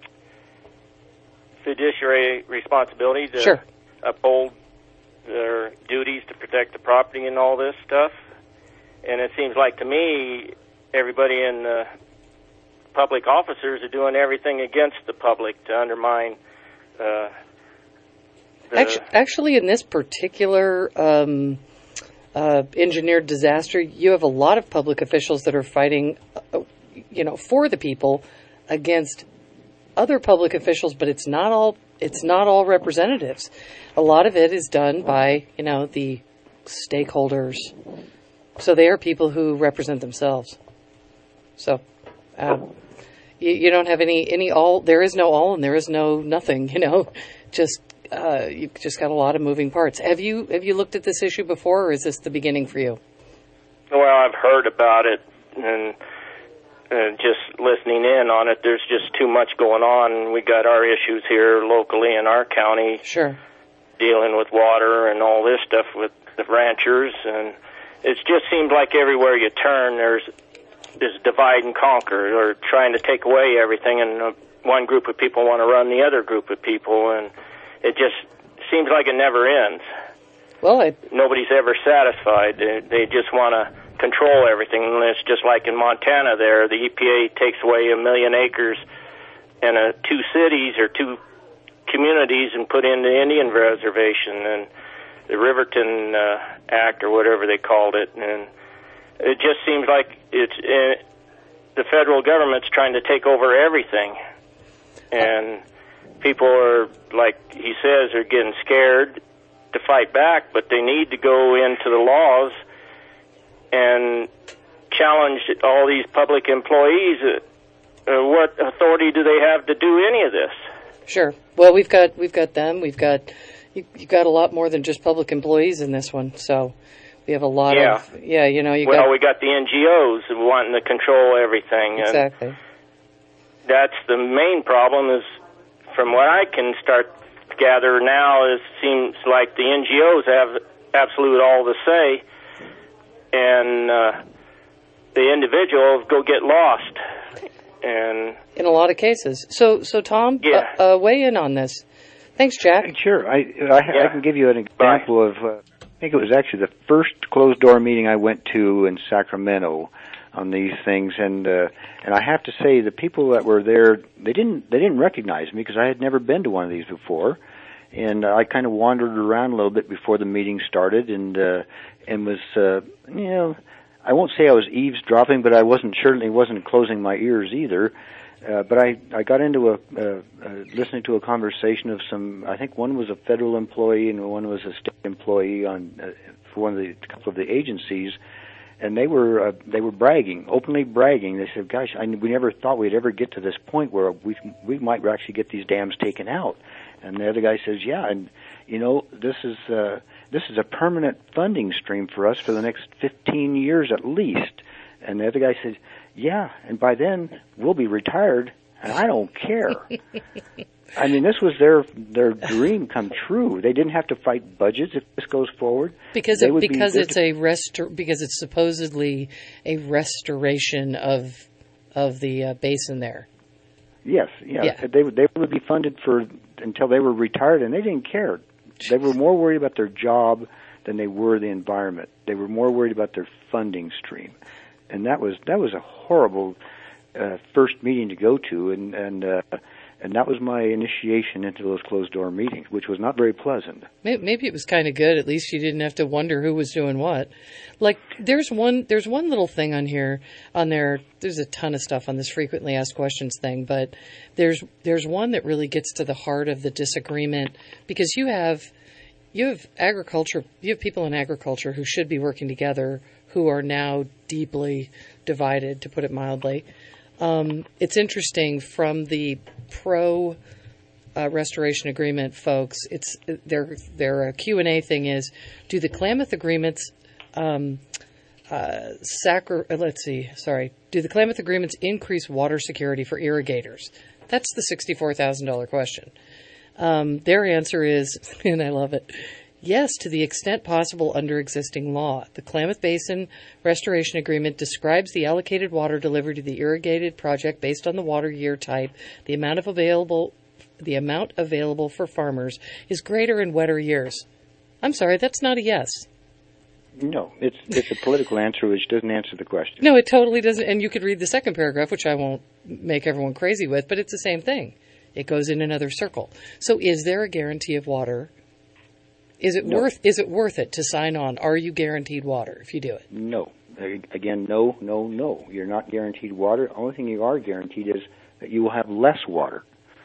fiduciary responsibility to sure. uphold their duties to protect the property and all this stuff. And it seems like to me, everybody in the public officers are doing everything against the public to undermine uh, the... Actually, actually, in this particular um, uh, engineered disaster, you have a lot of public officials that are fighting, uh, you know, for the people against other public officials, but it's not all. It's not all representatives. A lot of it is done by, you know, the stakeholders. So they are people who represent themselves. So. Um, You, you don't have any, any all, there is no all and there is no nothing, you know, just, uh, you've just got a lot of moving parts. Have you, have you looked at this issue before, or is this the beginning for you? Well, I've heard about it, and, and just listening in on it, there's just too much going on. We got our issues here locally in our county. Sure. Dealing with water and all this stuff with the ranchers, and it just seems like everywhere you turn, there's is divide and conquer, or trying to take away everything, and uh, one group of people want to run the other group of people, and it just seems like it never ends. Well, I... nobody's ever satisfied. They, they just want to control everything, and it's just like in Montana there, the E P A takes away a million acres and uh, two cities or two communities and put in the Indian reservation, and the Riverton uh, Act or whatever they called it, and it just seems like it's uh, the federal government's trying to take over everything, and people are, like he says, are getting scared to fight back, but they need to go into the laws and challenge all these public employees. Uh, uh, what authority do they have to do any of this? Sure. Well, we've got we've got them. We've got you, you've got a lot more than just public employees in this one. So. We have a lot yeah. of, yeah, you know, you well, got... we got the N G Os wanting to control everything. Exactly. And that's the main problem is, from what I can start to gather now, it seems like the N G Os have absolute all the say, and uh, the individuals go get lost. And in a lot of cases. So, so Tom, yeah. uh, uh, weigh in on this. Thanks, Jack. Sure. I, I, yeah. I can give you an example Bye. of... Uh, I think it was actually the first closed-door meeting I went to in Sacramento on these things, and uh, and I have to say the people that were there, they didn't they didn't recognize me because I had never been to one of these before, and I kind of wandered around a little bit before the meeting started, and uh, and was uh, you know I won't say I was eavesdropping, but I wasn't certainly wasn't closing my ears either. Uh, but I, I got into a uh, uh, listening to a conversation of some. I think one was a federal employee and one was a state employee on uh, for one of the a couple of the agencies, and they were uh, they were bragging, openly bragging. They said, "Gosh, I, we never thought we'd ever get to this point where we we might actually get these dams taken out." And the other guy says, "Yeah, and you know this is uh, this is a permanent funding stream for us for the next fifteen years at least." And the other guy says, "Yeah, and by then we'll be retired, and I don't care." I mean, this was their their dream come true. They didn't have to fight budgets if this goes forward. Because it, because be, it's a restor- because it's supposedly a restoration of of the uh, basin there. Yes, yeah. yeah. They they would be funded for until they were retired, and they didn't care. They were more worried about their job than they were the environment. They were more worried about their funding stream. And that was that was a horrible uh, first meeting to go to, and and uh, and that was my initiation into those closed door meetings, which was not very pleasant. Maybe it was kind of good. At least you didn't have to wonder who was doing what. Like there's one there's one little thing on here on there. There's a ton of stuff on this frequently asked questions thing, but there's there's one that really gets to the heart of the disagreement, because you have you have agriculture, you have people in agriculture who should be working together who are now deeply divided, to put it mildly. Um, it's interesting from the pro uh, restoration agreement folks. It's their their Q and A thing is: do the Klamath agreements um, uh, sacri- Let's see. Sorry. Do the Klamath agreements increase water security for irrigators? That's the sixty-four thousand dollars question. Um, their answer is, and I love it, yes, to the extent possible under existing law. The Klamath Basin Restoration Agreement describes the allocated water delivered to the irrigated project based on the water year type. The amount of available, the amount available for farmers is greater in wetter years. I'm sorry, that's not a yes. No, it's it's a political answer which doesn't answer the question. No, it totally doesn't. And you could read the second paragraph, which I won't make everyone crazy with, but it's the same thing. It goes in another circle. So is there a guarantee of water? Is it No. worth is it worth it to sign on? Are you guaranteed water if you do it? No. Again, no, no, no. You're not guaranteed water. The only thing you are guaranteed is that you will have less water,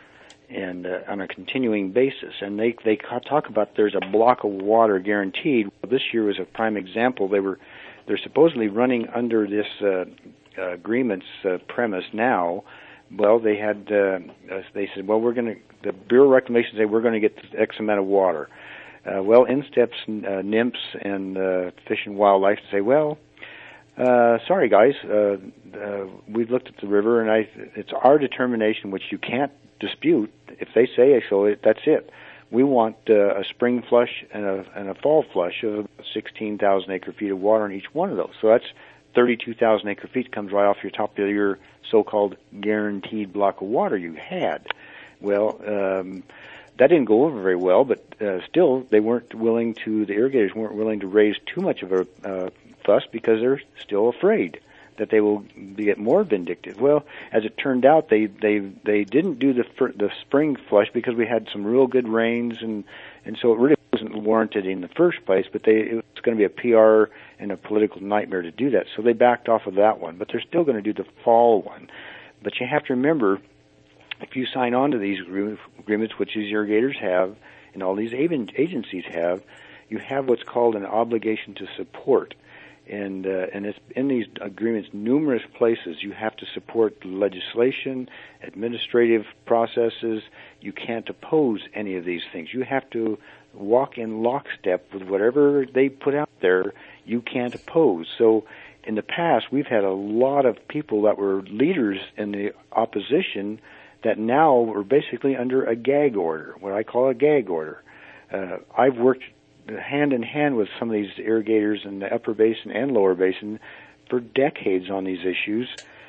and uh, on a continuing basis. And they they talk about there's a block of water guaranteed. Well, this year was a prime example. They were they're supposedly running under this uh, uh, agreement's uh, premise now. Well, they had uh, uh, they said, well, we're going to the Bureau of Reclamation say we're going to get X amount of water. Uh, well, in steps uh, N I M P S and uh, Fish and Wildlife to say, well, uh, sorry guys, uh, uh, we've looked at the river and I, it's our determination, which you can't dispute. If they say so, it, that's it. We want uh, a spring flush and a, and a fall flush of sixteen thousand acre feet of water in each one of those. So that's thirty-two thousand acre feet comes right off your top of your so-called guaranteed block of water you had. Well, um, that didn't go over very well, but uh, still they weren't willing to, the irrigators weren't willing to raise too much of a uh, fuss because they're still afraid that they will get more vindictive. Well, as it turned out, they they they didn't do the fir- the spring flush because we had some real good rains, and and so it really wasn't warranted in the first place. But they it was going to be a P R and a political nightmare to do that, so they backed off of that one. But they're still going to do the fall one. But you have to remember, if you sign on to these agreements, which these irrigators have and all these agencies have, you have what's called an obligation to support. And uh, and it's in these agreements numerous places. You have to support legislation, administrative processes. You can't oppose any of these things. You have to walk in lockstep with whatever they put out there. You can't oppose. So in the past, we've had a lot of people that were leaders in the opposition that now are basically under a gag order, what I call a gag order. Uh, I've worked hand in hand with some of these irrigators in the upper basin and lower basin for decades on these issues.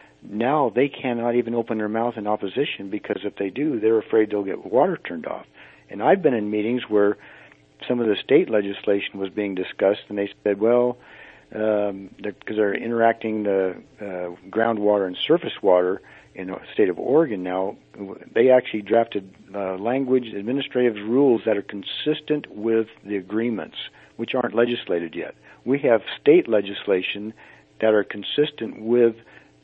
Now they cannot even open their mouth in opposition because if they do, they're afraid they'll get water turned off. And I've been in meetings where some of the state legislation was being discussed, and they said, well, um, because they're, they're interacting the uh, groundwater and surface water in the state of Oregon now, they actually drafted uh, language, administrative rules that are consistent with the agreements, which aren't legislated yet. We have state legislation that are consistent with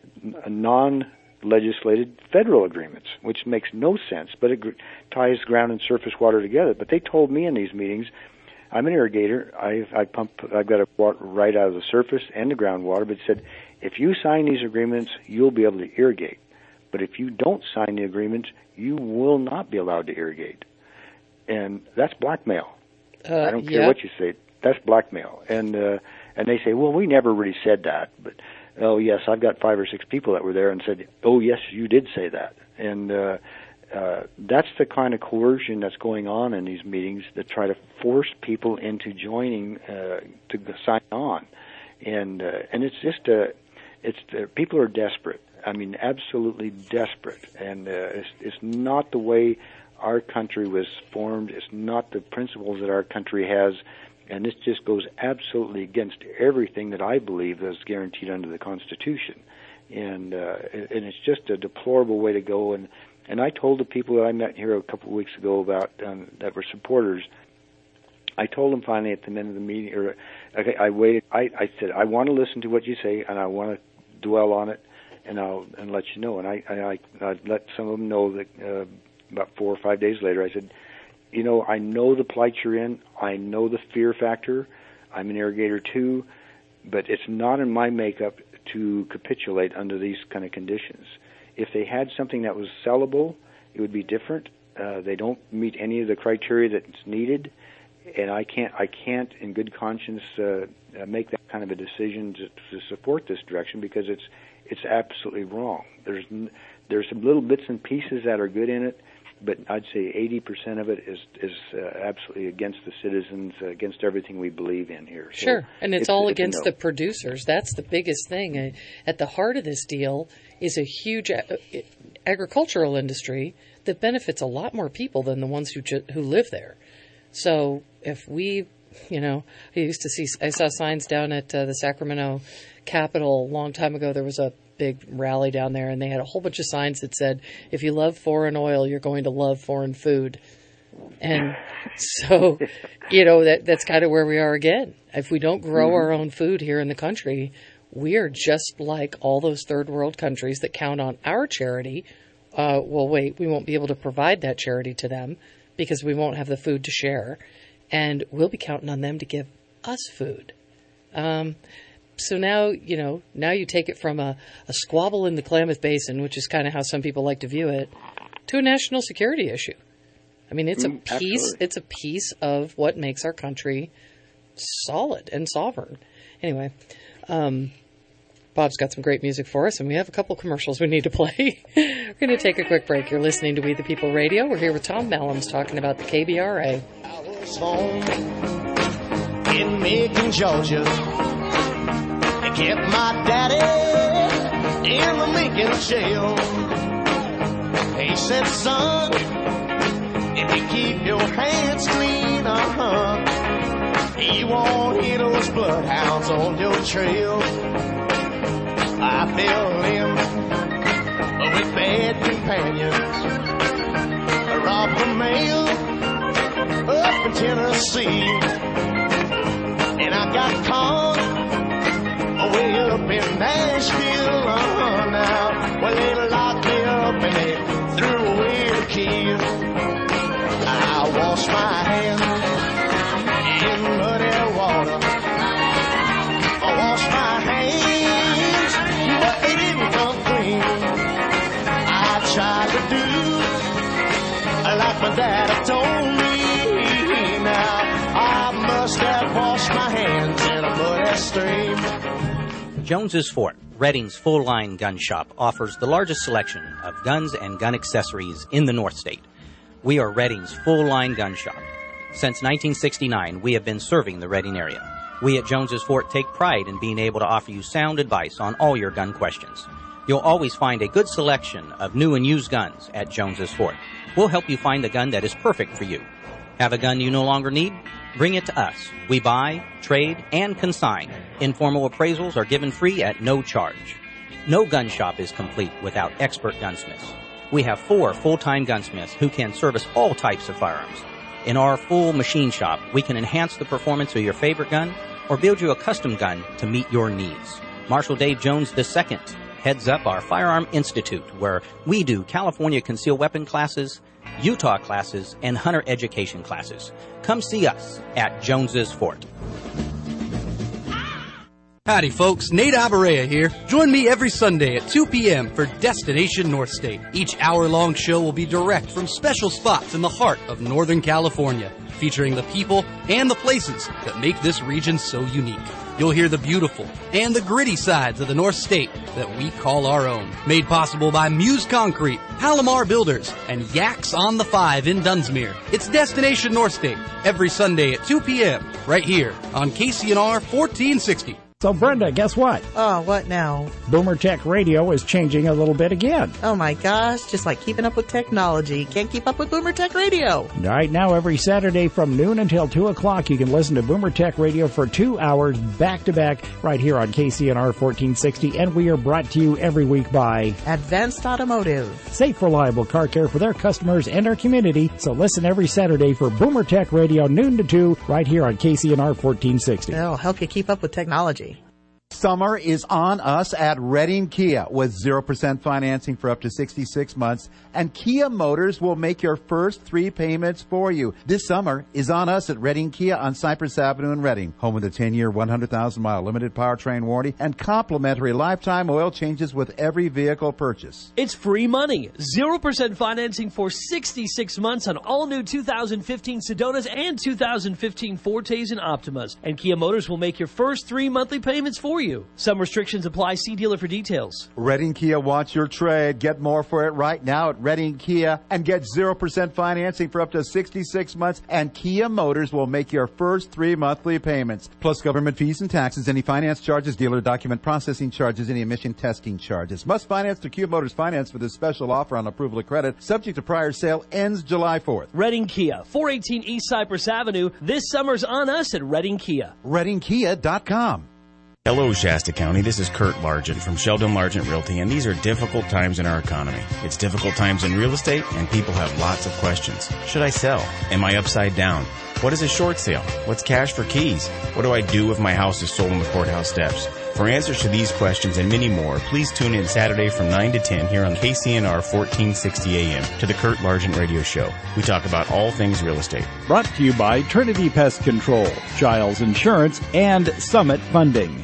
non-legislated federal agreements, which makes no sense, but it ties ground and surface water together. But they told me in these meetings, I'm an irrigator, I, I pump, I've got a water right out of the surface and the groundwater, but it said, if you sign these agreements, you'll be able to irrigate. But if you don't sign the agreement, you will not be allowed to irrigate. And that's blackmail. Uh, I don't care yeah. what you say. That's blackmail. And uh, and they say, well, we never really said that. But, oh, yes, I've got five or six people that were there and said, oh, yes, you did say that. And uh, uh, that's the kind of coercion that's going on in these meetings that try to force people into joining uh, to sign on. And uh, and it's just a, it's uh, people are desperate. I mean, absolutely desperate, and uh, it's, it's not the way our country was formed. It's not the principles that our country has, and this just goes absolutely against everything that I believe is guaranteed under the Constitution. And uh, and it's just a deplorable way to go. And, and I told the people that I met here a couple of weeks ago about um, that were supporters, I told them finally at the end of the meeting, or okay, I waited. I, I said, I want to listen to what you say, and I want to dwell on it. And I'll and let you know. And I I, I let some of them know that uh, about four or five days later, I said, you know, I know the plight you're in. I know the fear factor. I'm an irrigator too, but it's not in my makeup to capitulate under these kind of conditions. If they had something that was sellable, it would be different. Uh, they don't meet any of the criteria that's needed, and I can't, I can't, in good conscience, uh, make that kind of a decision to, to support this direction because it's, it's absolutely wrong. There's, there's some little bits and pieces that are good in it, but I'd say eighty percent of it is is uh, absolutely against the citizens, uh, against everything we believe in here. So sure, and it's, it's all it's against no. the producers. That's the biggest thing. Uh, at the heart of this deal is a huge uh, agricultural industry that benefits a lot more people than the ones who ju- who live there. So if we, you know, I used to see, I saw signs down at uh, the Sacramento Capitol a long time ago. There was a big rally down there, and they had a whole bunch of signs that said, if you love foreign oil, you're going to love foreign food. And so, you know, that that's kind of where we are again. If we don't grow mm-hmm. our own food here in the country, we are just like all those third world countries that count on our charity. Uh, well, wait, we won't be able to provide that charity to them because we won't have the food to share. And we'll be counting on them to give us food. Um, So now, you know, now you take it from a, a squabble in the Klamath Basin, which is kind of how some people like to view it, to a national security issue. I mean, it's a Mm, piece, absolutely. it's a piece of what makes our country solid and sovereign. Anyway, um, Bob's got some great music for us, and we have a couple commercials we need to play. We're going to take a quick break. You're listening to We the People Radio. We're here with Tom Mellums talking about the K B R A. I was home in Macon, Georgia. They kept my daddy in the Lincoln jail. He said, son, if you keep your hands clean, uh-huh, you won't hear those bloodhounds on your trail. I fell in with bad companions. I robbed the mail up in Tennessee, and I got caught way up in Nashville. Uh-huh, now, well, they locked me up and they threw away the key. I washed my hands in muddy water. I washed my hands, but they didn't come clean. I tried to do like my dad told me. Now I must have washed my hands in a muddy stream. Jones's Fort, Redding's full-line gun shop, offers the largest selection of guns and gun accessories in the North State. We are Redding's full-line gun shop. Since nineteen sixty-nine, we have been serving the Redding area. We at Jones's Fort take pride in being able to offer you sound advice on all your gun questions. You'll always find a good selection of new and used guns at Jones's Fort. We'll help you find the gun that is perfect for you. Have a gun you no longer need? Bring it to us. We buy, trade, and consign. Informal appraisals are given free at no charge. No gun shop is complete without expert gunsmiths. We have four full-time gunsmiths who can service all types of firearms. In our full machine shop, we can enhance the performance of your favorite gun or build you a custom gun to meet your needs. Marshal Dave Jones the Second heads up our Firearm Institute, where we do California concealed weapon classes, Utah classes, and hunter education classes. Come see us at Jones's Fort. Howdy, folks. Nate Abarea here. Join me every Sunday at two p.m. for Destination North State. Each hour-long show will be direct from special spots in the heart of Northern California, featuring the people and the places that make this region so unique. You'll hear the beautiful and the gritty sides of the North State that we call our own. Made possible by Muse Concrete, Palomar Builders, and Yaks on the Five in Dunsmuir. It's Destination North State every Sunday at two p.m. right here on K C N R fourteen sixty. So, Brenda, guess what? Oh, what now? Boomer Tech Radio is changing a little bit again. Oh, my gosh. Just like keeping up with technology. Can't keep up with Boomer Tech Radio. Right now, every Saturday from noon until two o'clock, you can listen to Boomer Tech Radio for two hours back-to-back right here on K C N R fourteen sixty. And we are brought to you every week by Advanced Automotive. Safe, reliable car care for their customers and our community. So listen every Saturday for Boomer Tech Radio, noon to two, right here on K C N R fourteen sixty. It'll help you keep up with technology. Summer is on us at Redding Kia with zero percent financing for up to sixty-six months, and Kia Motors will make your first three payments for you. This summer is on us at Redding Kia on Cypress Avenue in Redding, home of the ten-year, one hundred thousand mile limited powertrain warranty and complimentary lifetime oil changes with every vehicle purchase. It's free money. zero percent financing for sixty-six months on all new two thousand fifteen Sedonas and two thousand fifteen Fortes and Optimas. And Kia Motors will make your first three monthly payments for you. Some restrictions apply. See dealer for details. Redding Kia wants your trade. Get more for it right now at Redding Kia and get zero percent financing for up to sixty-six months. And Kia Motors will make your first three monthly payments. Plus government fees and taxes, any finance charges, dealer document processing charges, any emission testing charges. Must finance through Kia Motors Finance for this special offer on approval of credit. Subject to prior sale. Ends July fourth. Redding Kia, four eighteen East Cypress Avenue. This summer's on us at Redding Kia. Redding Kia dot com. Hello, Shasta County. This is Kurt Largent from Sheldon Largent Realty, and these are difficult times in our economy. It's difficult times in real estate, and people have lots of questions. Should I sell? Am I upside down? What is a short sale? What's cash for keys? What do I do if my house is sold on the courthouse steps? For answers to these questions and many more, please tune in Saturday from nine to ten here on K C N R fourteen sixty A M to the Kurt Largent Radio Show. We talk about all things real estate. Brought to you by Trinity Pest Control, Giles Insurance, and Summit Funding.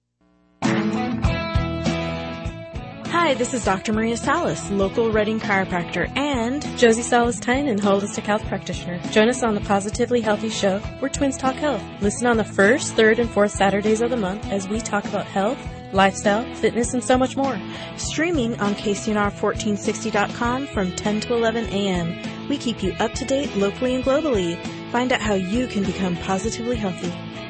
Hi, this is Doctor Maria Salas, local Redding chiropractor, and Josie Salas-Tynan, holistic health practitioner. Join us on the Positively Healthy Show, where Twins Talk Health. Listen on the first, third, and fourth Saturdays of the month as we talk about health, lifestyle, fitness, and so much more. Streaming on K C N R fourteen sixty dot com from ten to eleven a.m. We keep you up to date locally and globally. Find out how you can become positively healthy.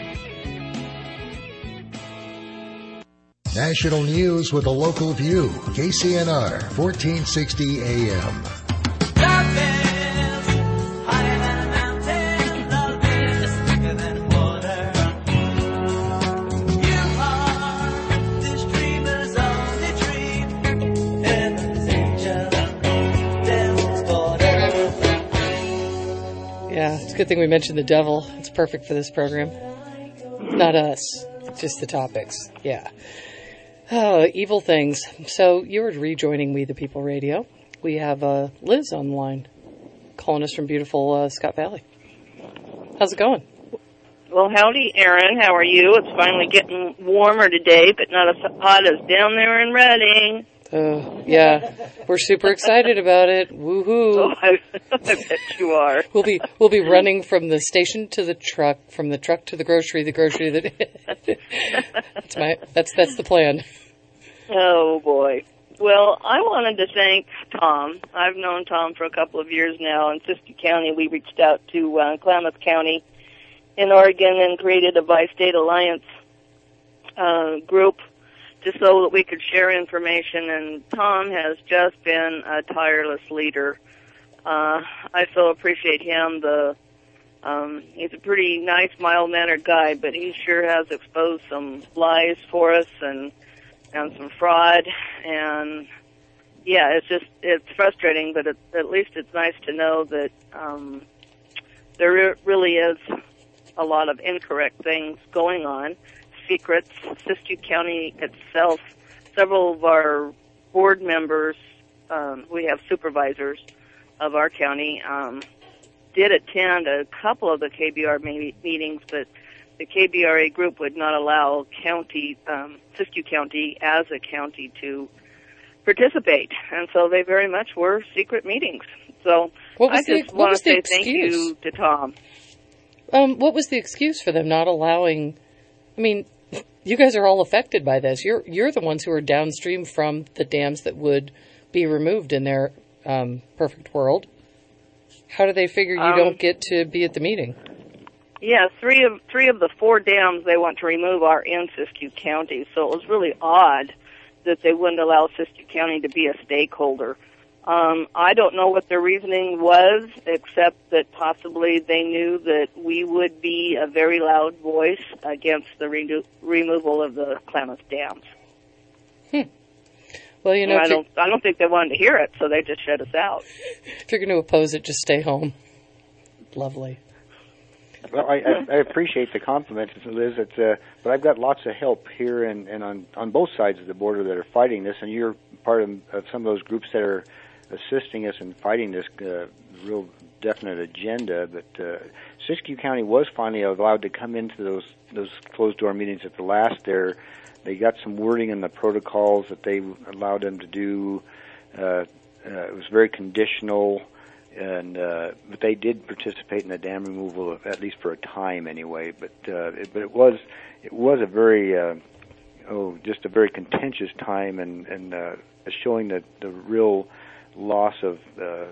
National news with a local view. K C N R fourteen sixty A M. Yeah, it's a good thing we mentioned the devil. It's perfect for this program. Not us, just the topics. Yeah. Oh, evil things. So you're rejoining We the People Radio. We have uh, Liz on the line, calling us from beautiful uh, Scott Valley. How's it going? Well, howdy, Aaron. How are you? It's finally getting warmer today, but not as hot as down there in Redding. Uh, yeah, we're super excited about it. Woohoo! Oh, I, I bet you are. We'll be we'll be running from the station to the truck, from the truck to the grocery, the grocery to the. that's my that's that's the plan. Oh boy. Well, I wanted to thank Tom. I've known Tom for a couple of years now. In Siskiyou County, we reached out to uh, Klamath County in Oregon and created a bi-state alliance uh, group just so that we could share information, and Tom has just been a tireless leader. Uh, I so appreciate him. The um, he's a pretty nice, mild-mannered guy, but he sure has exposed some lies for us and and some fraud, and yeah, it's just, it's frustrating, but it, at least it's nice to know that um, there re- really is a lot of incorrect things going on. Secrets. Siskiyou County itself, several of our board members, um, we have supervisors of our county, um, did attend a couple of the K B R me- meetings, but the K B R A group would not allow county, um, Siskiyou County as a county to participate, and so they very much were secret meetings. So I just the, want to say excuse? thank you to Tom. Um, what was the excuse for them not allowing? I mean, you guys are all affected by this. You're you're the ones who are downstream from the dams that would be removed in their um, perfect world. How do they figure you Um, don't get to be at the meeting? Yeah, three of three of the four dams they want to remove are in Siskiyou County, so it was really odd that they wouldn't allow Siskiyou County to be a stakeholder. Um, I don't know what their reasoning was, except that possibly they knew that we would be a very loud voice against the re- removal of the Klamath dams. Hmm. Well, you know, And I if you're, don't, I don't think they wanted to hear it, so they just shut us out. if you're going to oppose it, just stay home. Lovely. Well, I, I, I appreciate the compliment, Liz. It's, uh, but I've got lots of help here and, and on, on both sides of the border that are fighting this, and you're part of, of some of those groups that are assisting us in fighting this uh, real definite agenda. But uh, Siskiyou County was finally allowed to come into those those closed-door meetings at the last there. They got some wording in the protocols that they allowed them to do. Uh, uh, it was very conditional, and uh, but they did participate in the dam removal, at least for a time anyway. But uh, it, but it was it was a very uh, oh just a very contentious time, and and uh, showing the the real loss of uh,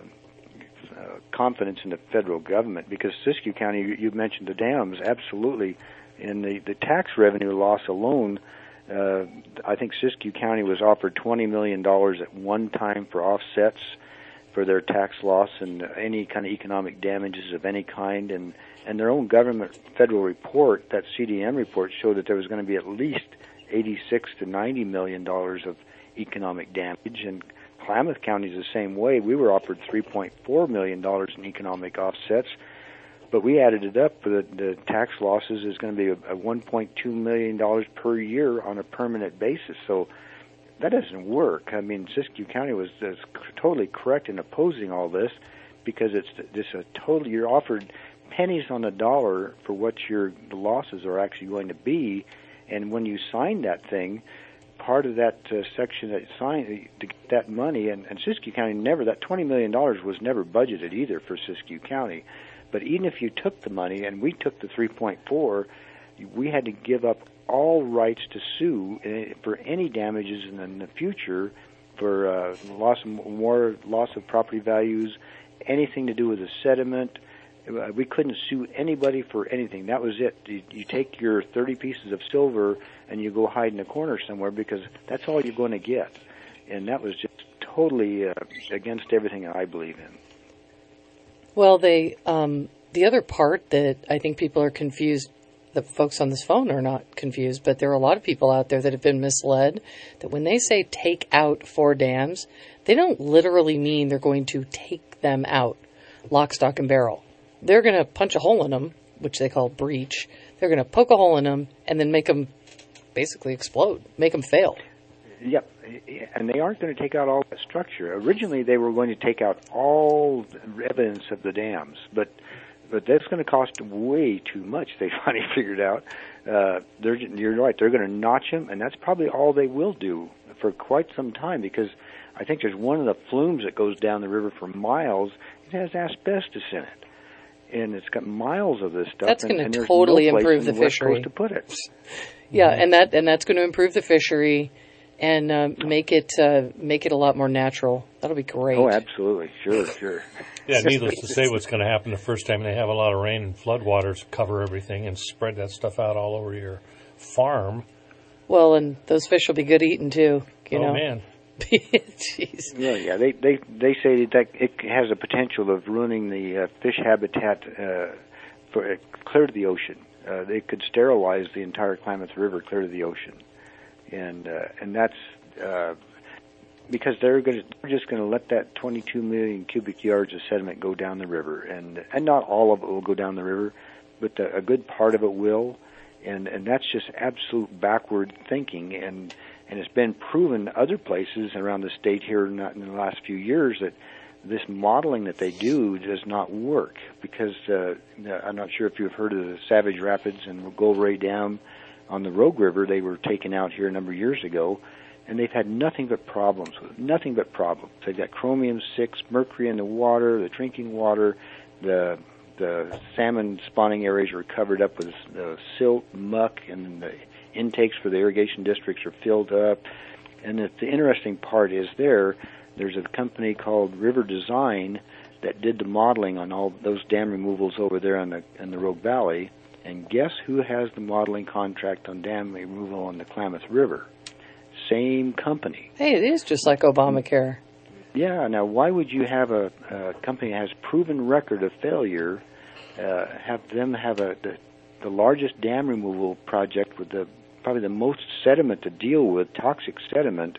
uh, confidence in the federal government. Because Siskiyou County, you, you mentioned the dams, absolutely, and the the tax revenue loss alone. Uh, I think Siskiyou County was offered twenty million dollars at one time for offsets for their tax loss and any kind of economic damages of any kind. And, and their own government federal report, that C D M report, showed that there was going to be at least eighty-six to ninety million dollars of economic damage. And Klamath County is the same way. We were offered three point four million dollars in economic offsets. But we added it up for the, the tax losses is going to be a, a one point two million dollars per year on a permanent basis. So that doesn't work. I mean, Siskiyou County was, was totally correct in opposing all this because it's just a total, you're offered pennies on the dollar for what your the losses are actually going to be. And when you sign that thing, part of that uh, section that signed to get that money, and, and Siskiyou County never, that twenty million dollars was never budgeted either for Siskiyou County. But even if you took the money, and we took the three point four, we had to give up all rights to sue for any damages in the, in the future for uh, loss of more loss of property values, anything to do with the sediment. We couldn't sue anybody for anything. That was it. You, you take your thirty pieces of silver and you go hide in a corner somewhere because that's all you're going to get. And that was just totally uh, against everything I believe in. Well, they um, the other part that I think people are confused, the folks on this phone are not confused, but there are a lot of people out there that have been misled, that when they say take out four dams, they don't literally mean they're going to take them out, lock, stock, and barrel. They're going to punch a hole in them, which they call breach. They're going to poke a hole in them and then make them basically explode, make them fail. Yep, and they aren't going to take out all that structure. Originally, they were going to take out all evidence of the dams, but but that's going to cost way too much. They finally figured out. Uh, they're, you're right. They're going to notch them, and that's probably all they will do for quite some time. Because I think there's one of the flumes that goes down the river for miles. It has asbestos in it, and it's got miles of this stuff. That's going to totally no improve the, the fishery. To put it. Yeah, and that and that's going to improve the fishery. And uh, make it uh, make it a lot more natural. That'll be great. Oh, absolutely. Sure, sure. Yeah, needless to say, what's going to happen the first time they have a lot of rain and floodwaters cover everything and spread that stuff out all over your farm. Well, and those fish will be good eating, too. You oh, know? man. Jeez. Yeah, yeah. They, they, they say that it has a potential of ruining the uh, fish habitat uh, for uh, clear to the ocean. Uh, they could sterilize the entire Klamath River clear to the ocean. And uh, and that's uh, because they're going they're just going to let that twenty-two million cubic yards of sediment go down the river, and and not all of it will go down the river, but the, a good part of it will, and and that's just absolute backward thinking, and and it's been proven other places around the state here not in the last few years that this modeling that they do does not work because uh, I'm not sure if you've heard of the Savage Rapids and Gold Ray Dam. On the Rogue River, they were taken out here a number of years ago, and they've had nothing but problems with it, nothing but problems. They've got chromium six, mercury in the water, the drinking water, the the salmon spawning areas are covered up with uh, silt, muck, and the intakes for the irrigation districts are filled up. And the, the interesting part is there, there's a company called River Design that did the modeling on all those dam removals over there in the in the Rogue Valley. And guess who has the modeling contract on dam removal on the Klamath River? Same company. Hey, it is just like Obamacare. Yeah, now why would you have a, a company that has proven record of failure, uh, have them have a the, the largest dam removal project with the probably the most sediment to deal with, toxic sediment,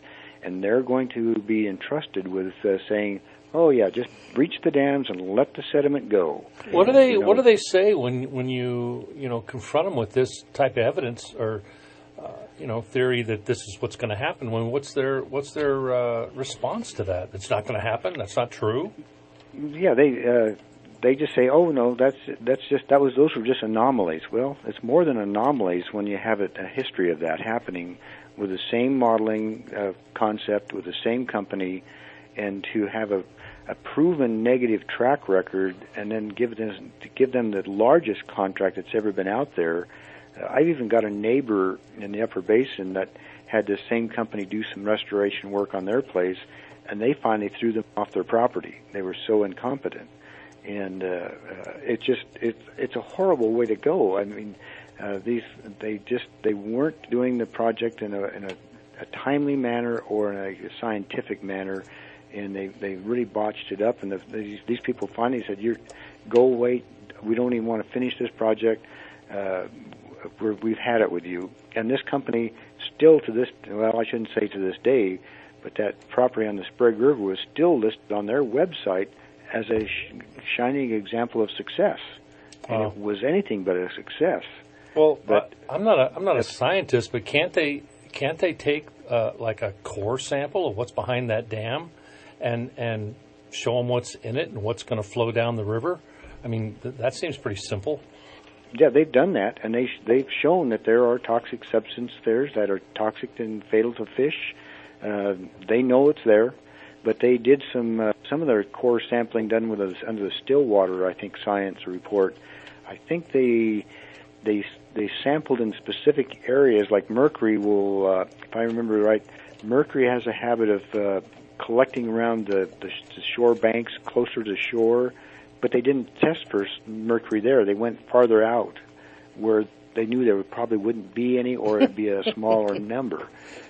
and they're going to be entrusted with uh, saying, "Oh yeah, just breach the dams and let the sediment go." What do they You know, What do they say when when you you know confront them with this type of evidence or uh, you know theory that this is what's going to happen? When what's their what's their uh, response to that? It's not going to happen. That's not true. Yeah, they uh, they just say, "Oh no, that's that's just that was those were just anomalies." Well, it's more than anomalies when you have a, a history of that happening with the same modeling uh, concept with the same company, and to have a a proven negative track record, and then give them to give them the largest contract that's ever been out there. Uh, I've even got a neighbor in the Upper Basin that had the same company do some restoration work on their place, and they finally threw them off their property. They were so incompetent, and uh, uh, it just it, it's a horrible way to go. I mean, uh, these they just they weren't doing the project in a in a, a timely manner or in a scientific manner. And they, they really botched it up, and the, these, these people finally said, "You're go away. We don't even want to finish this project. Uh, we're, we've had it with you." And this company, still to this, well, I shouldn't say to this day, but that property on the Sprague River was still listed on their website as a sh- shining example of success, and Wow. it was anything but a success. Well, But I, I'm not a I'm not a scientist, but can't they can't they take uh, like a core sample of what's behind that dam? And and show them what's in it and what's going to flow down the river. I mean, th- that seems pretty simple. Yeah, they've done that, and they they've shown that there are toxic substances there that are toxic and fatal to fish. Uh, they know it's there, but they did some uh, some of their core sampling done with a, under the Stillwater, I think, science report. I think they they they sampled in specific areas, like mercury will, uh, if I remember right, mercury has a habit of uh, collecting around the, the, the shore banks closer to shore, but they didn't test for mercury there. They went farther out where they knew there probably wouldn't be any, or it'd be a smaller number.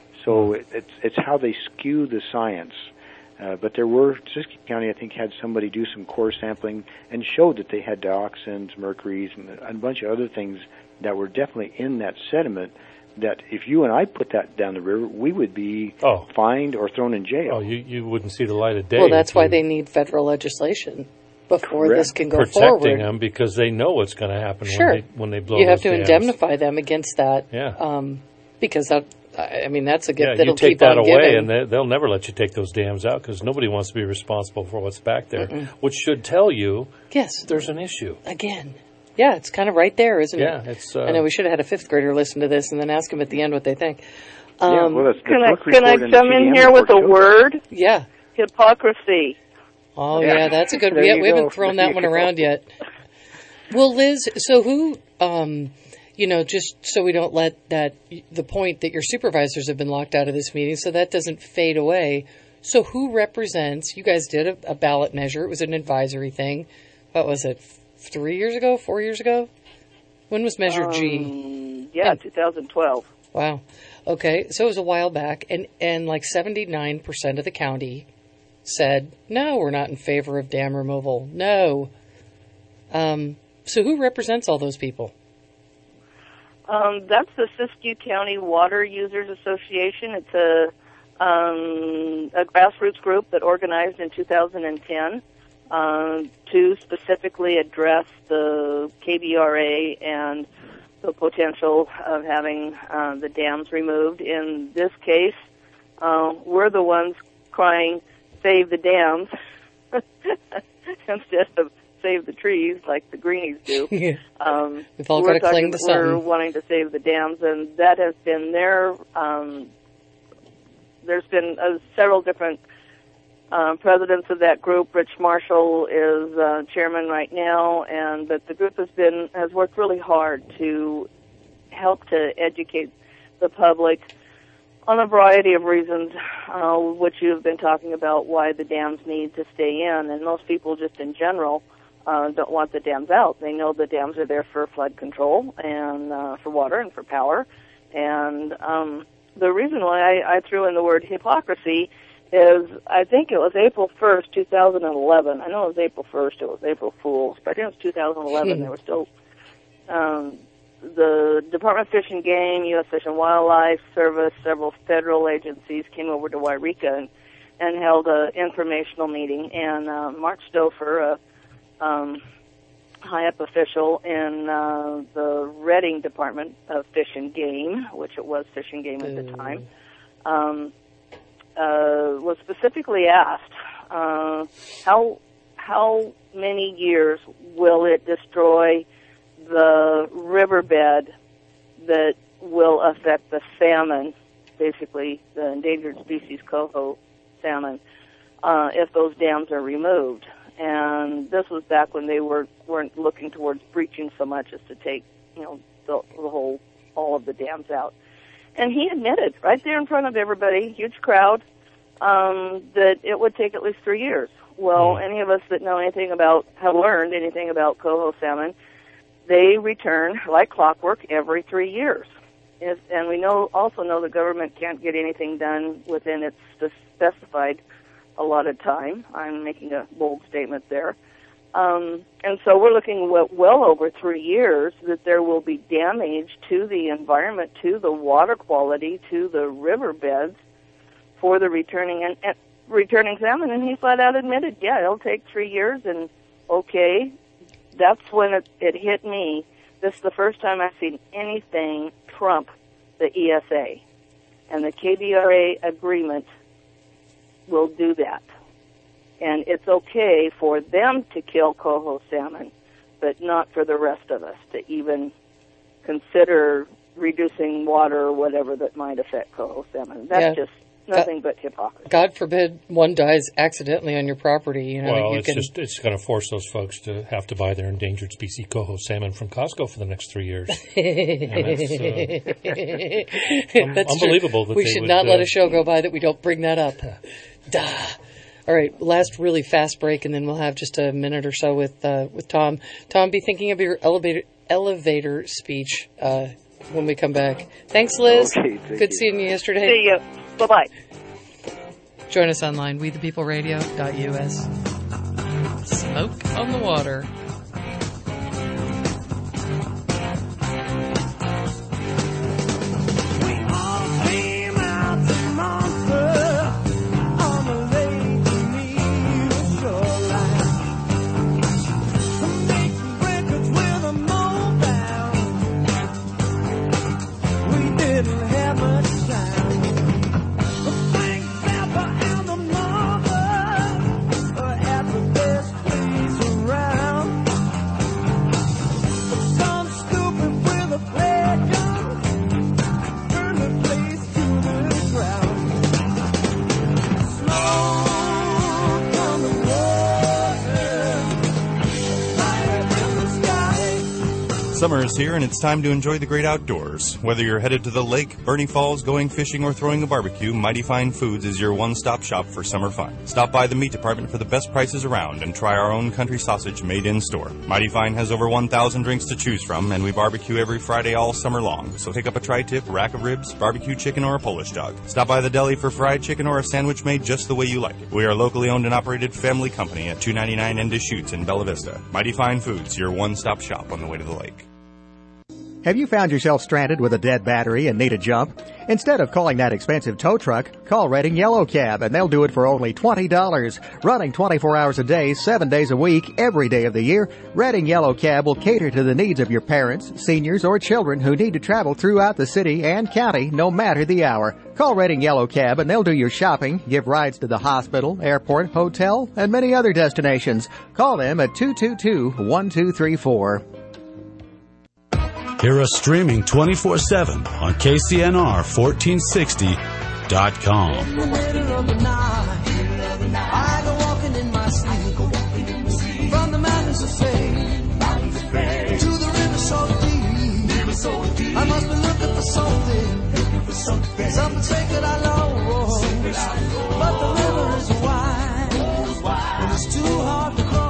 So it, it's it's how they skew the science. Uh, but there were, Siskiyou County, I think, had somebody do some core sampling and showed that they had dioxins, mercuries, and a bunch of other things that were definitely in that sediment, that if you and I put that down the river, we would be oh. fined or thrown in jail. Oh, you, you wouldn't see the light of day. Well, that's why they need federal legislation before Correct. this can go protecting forward. them because they know what's going to happen Sure. when they when they blow You have those to dams. indemnify them against that. Yeah. Um, because that, I mean, that's a gift Yeah, that'll you take keep that on away, giving. and they, they'll never let you take those dams out because nobody wants to be responsible for what's back there, Mm-mm. which should tell you yes, there's an issue. Again. Yeah, it's kind of right there, isn't Yeah, it? it's. Uh, I know we should have had a fifth grader listen to this and then ask them at the end what they think. Um, yeah, well, that's the Can I book can I report and the come C D in M here with a report shows word? Yeah. Hypocrisy. Oh, yeah, Yeah. that's a good There one. Yeah, you we haven't go. thrown There that you one go. around yet. Well, Liz, so who, um, you know, just so we don't let that, the point that your supervisors have been locked out of this meeting, so that doesn't fade away. So who represents, you guys did a, a ballot measure. It was an advisory thing. What was it, three years ago, four years ago? When was Measure G? Um, yeah, twenty twelve. Wow. Okay, so it was a while back, and, and like seventy-nine percent of the county said, no, we're not in favor of dam removal. No. Um, so who represents all those people? Um, that's the Siskiyou County Water Users Association. It's a, um, a grassroots group that organized in two thousand ten um, to specifically address the K B R A and the potential of having uh, the dams removed. In this case, uh, we're the ones crying, save the dams, instead of save the trees like the greenies do. Yeah. Um, We've all we're got to cling talking- to We're something. wanting to save the dams, and that has been their. Um, there's been uh, several different uh, presidents of that group. Rich Marshall is uh, chairman right now, and but the group has been has worked really hard to help to educate the public on a variety of reasons, uh, which you have been talking about, why the dams need to stay in, and most people just in general uh, don't want the dams out. They know the dams are there for flood control and uh, for water and for power. And um, the reason why I, I threw in the word hypocrisy is I think it was April first, two thousand eleven. I know it was April first, it was April Fool's, but I think it was two thousand eleven. They were still um, the Department of Fish and Game, U S Fish and Wildlife Service, several federal agencies came over to Wairika and, and held an informational meeting. And uh, Mark Stouffer, a um, high-up official in uh, the Redding Department of Fish and Game, which it was Fish and Game at the time, um, uh, was specifically asked uh, how how many years will it destroy the riverbed that will affect the salmon, basically the endangered species coho salmon, uh, if those dams are removed. And this was back when they were, weren't looking towards breaching so much as to take, you know, the, the whole, all of the dams out. And he admitted right there in front of everybody, huge crowd, um, that it would take at least three years. Well, any of us that know anything about, have learned anything about coho salmon, they return like clockwork every three years. If, and we know also know the government can't get anything done within its specified allotted time. I'm making a bold statement there. Um, and so we're looking at well over three years that there will be damage to the environment, to the water quality, to the riverbeds for the returning and, and returning salmon. And he flat out admitted, yeah, it'll take three years. And okay, that's when it, it hit me. This is the first time I've seen anything trump the E S A. And the K B R A agreement will do that. And it's okay for them to kill coho salmon, but not for the rest of us to even consider reducing water or whatever that might affect coho salmon. That's Yeah. just nothing but hypocrisy. God forbid one dies accidentally on your property. You know, Well, you it's can, just it's going to force those folks to have to buy their endangered species coho salmon from Costco for the next three years. And that's, uh, un- That's unbelievable. true. That We they should would, not uh, let a show go by that we don't bring that up. Duh. All right, last really fast break, and then we'll have just a minute or so with uh, with Tom. Tom, be thinking of your elevator elevator speech uh, when we come back. Thanks, Liz. Okay, thank Good you. seeing you yesterday. See you. Bye-bye. Join us online, we the people radio dot U S. Smoke on the water. Summer is here, and it's time to enjoy the great outdoors. Whether you're headed to the lake, Bernie Falls, going fishing, or throwing a barbecue, Mighty Fine Foods is your one-stop shop for summer fun. Stop by the meat department for the best prices around and try our own country sausage made in-store. Mighty Fine has over one thousand drinks to choose from, and we barbecue every Friday all summer long. So pick up a tri-tip, rack of ribs, barbecue chicken, or a Polish dog. Stop by the deli for fried chicken or a sandwich made just the way you like it. We are a locally owned and operated family company at two ninety-nine N Deschutes in Bella Vista. Mighty Fine Foods, your one-stop shop on the way to the lake. Have you found yourself stranded with a dead battery and need a jump? Instead of calling that expensive tow truck, call Redding Yellow Cab, and they'll do it for only twenty dollars. Running twenty-four hours a day, seven days a week, every day of the year, Redding Yellow Cab will cater to the needs of your parents, seniors, or children who need to travel throughout the city and county, no matter the hour. Call Redding Yellow Cab, and they'll do your shopping, give rides to the hospital, airport, hotel, and many other destinations. Call them at two two two, one two three four. Hear us streaming twenty-four seven on K C N R fourteen sixty dot com. In the middle of the night, I go walking in my sleep. From the mountains of fame to the river so deep, I must be looking for something, something sacred I lost. But the river is wide, and it's too hard to cross.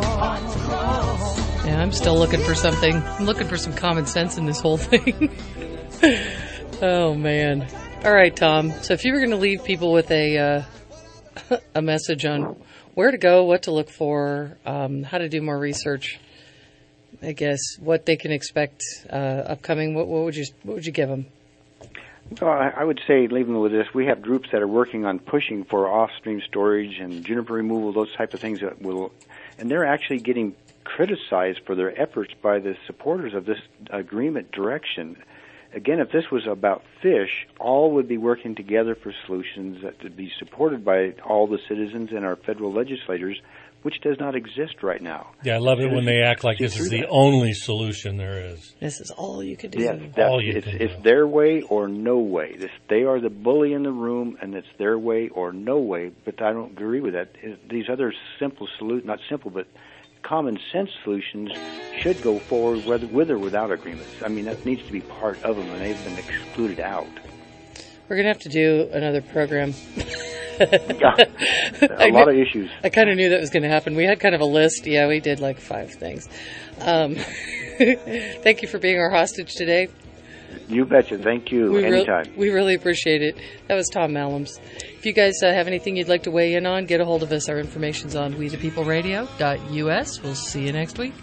Yeah, I'm still looking for something. I'm looking for some common sense in this whole thing. Oh, man. All right, Tom. So if you were going to leave people with a uh, a message on where to go, what to look for, um, how to do more research, I guess, what they can expect uh, upcoming, what, what would you what would you give them? Well, I I would say, leaving with this, we have groups that are working on pushing for off-stream storage and juniper removal, those type of things that will, and they're actually getting criticized for their efforts by the supporters of this agreement direction. Again, if this was about fish, all would be working together for solutions that would be supported by all the citizens and our federal legislators, which does not exist right now. Yeah, I love it when they act like this is the only solution there is. This is all you could do. Yeah, all you it's, can it's do. their way or no way. This, they are the bully in the room, and it's their way or no way. But I don't agree with that. These other simple solutions, not simple, but common sense solutions should go forward whether, with or without agreements. I mean, that needs to be part of them, and they've been excluded out. We're going to have to do another program. Yeah, a lot of issues. I kind of knew that was going to happen. We had kind of a list. Yeah, we did like five things. Um, thank you for being our hostage today. You betcha. Thank you. We Anytime. Re- we really appreciate it. That was Tom Mallums. If you guys uh, have anything you'd like to weigh in on, get a hold of us. Our information's on we the people radio dot U S. We'll see you next week.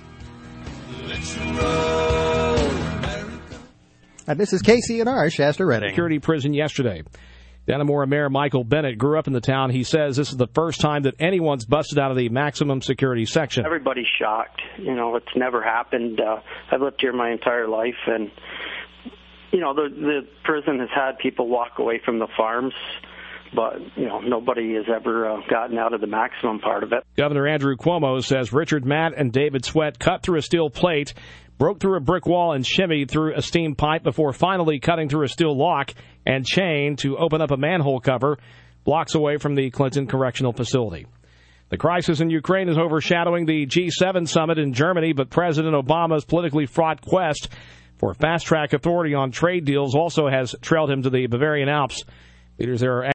And this is K C N R, Shasta Redding. Security prison yesterday. Dannemora Mayor Michael Bennett grew up in the town. He says this is the first time that anyone's busted out of the maximum security section. Everybody's shocked. You know, it's never happened. Uh, I've lived here my entire life, and, you know, the, the prison has had people walk away from the farms, but, you know, nobody has ever uh, gotten out of the maximum part of it. Governor Andrew Cuomo says Richard Matt and David Sweat cut through a steel plate, broke through a brick wall, and shimmied through a steam pipe before finally cutting through a steel lock and chain to open up a manhole cover blocks away from the Clinton Correctional Facility. The crisis in Ukraine is overshadowing the G seven summit in Germany, but President Obama's politically fraught quest for fast-track authority on trade deals also has trailed him to the Bavarian Alps. Leaders there are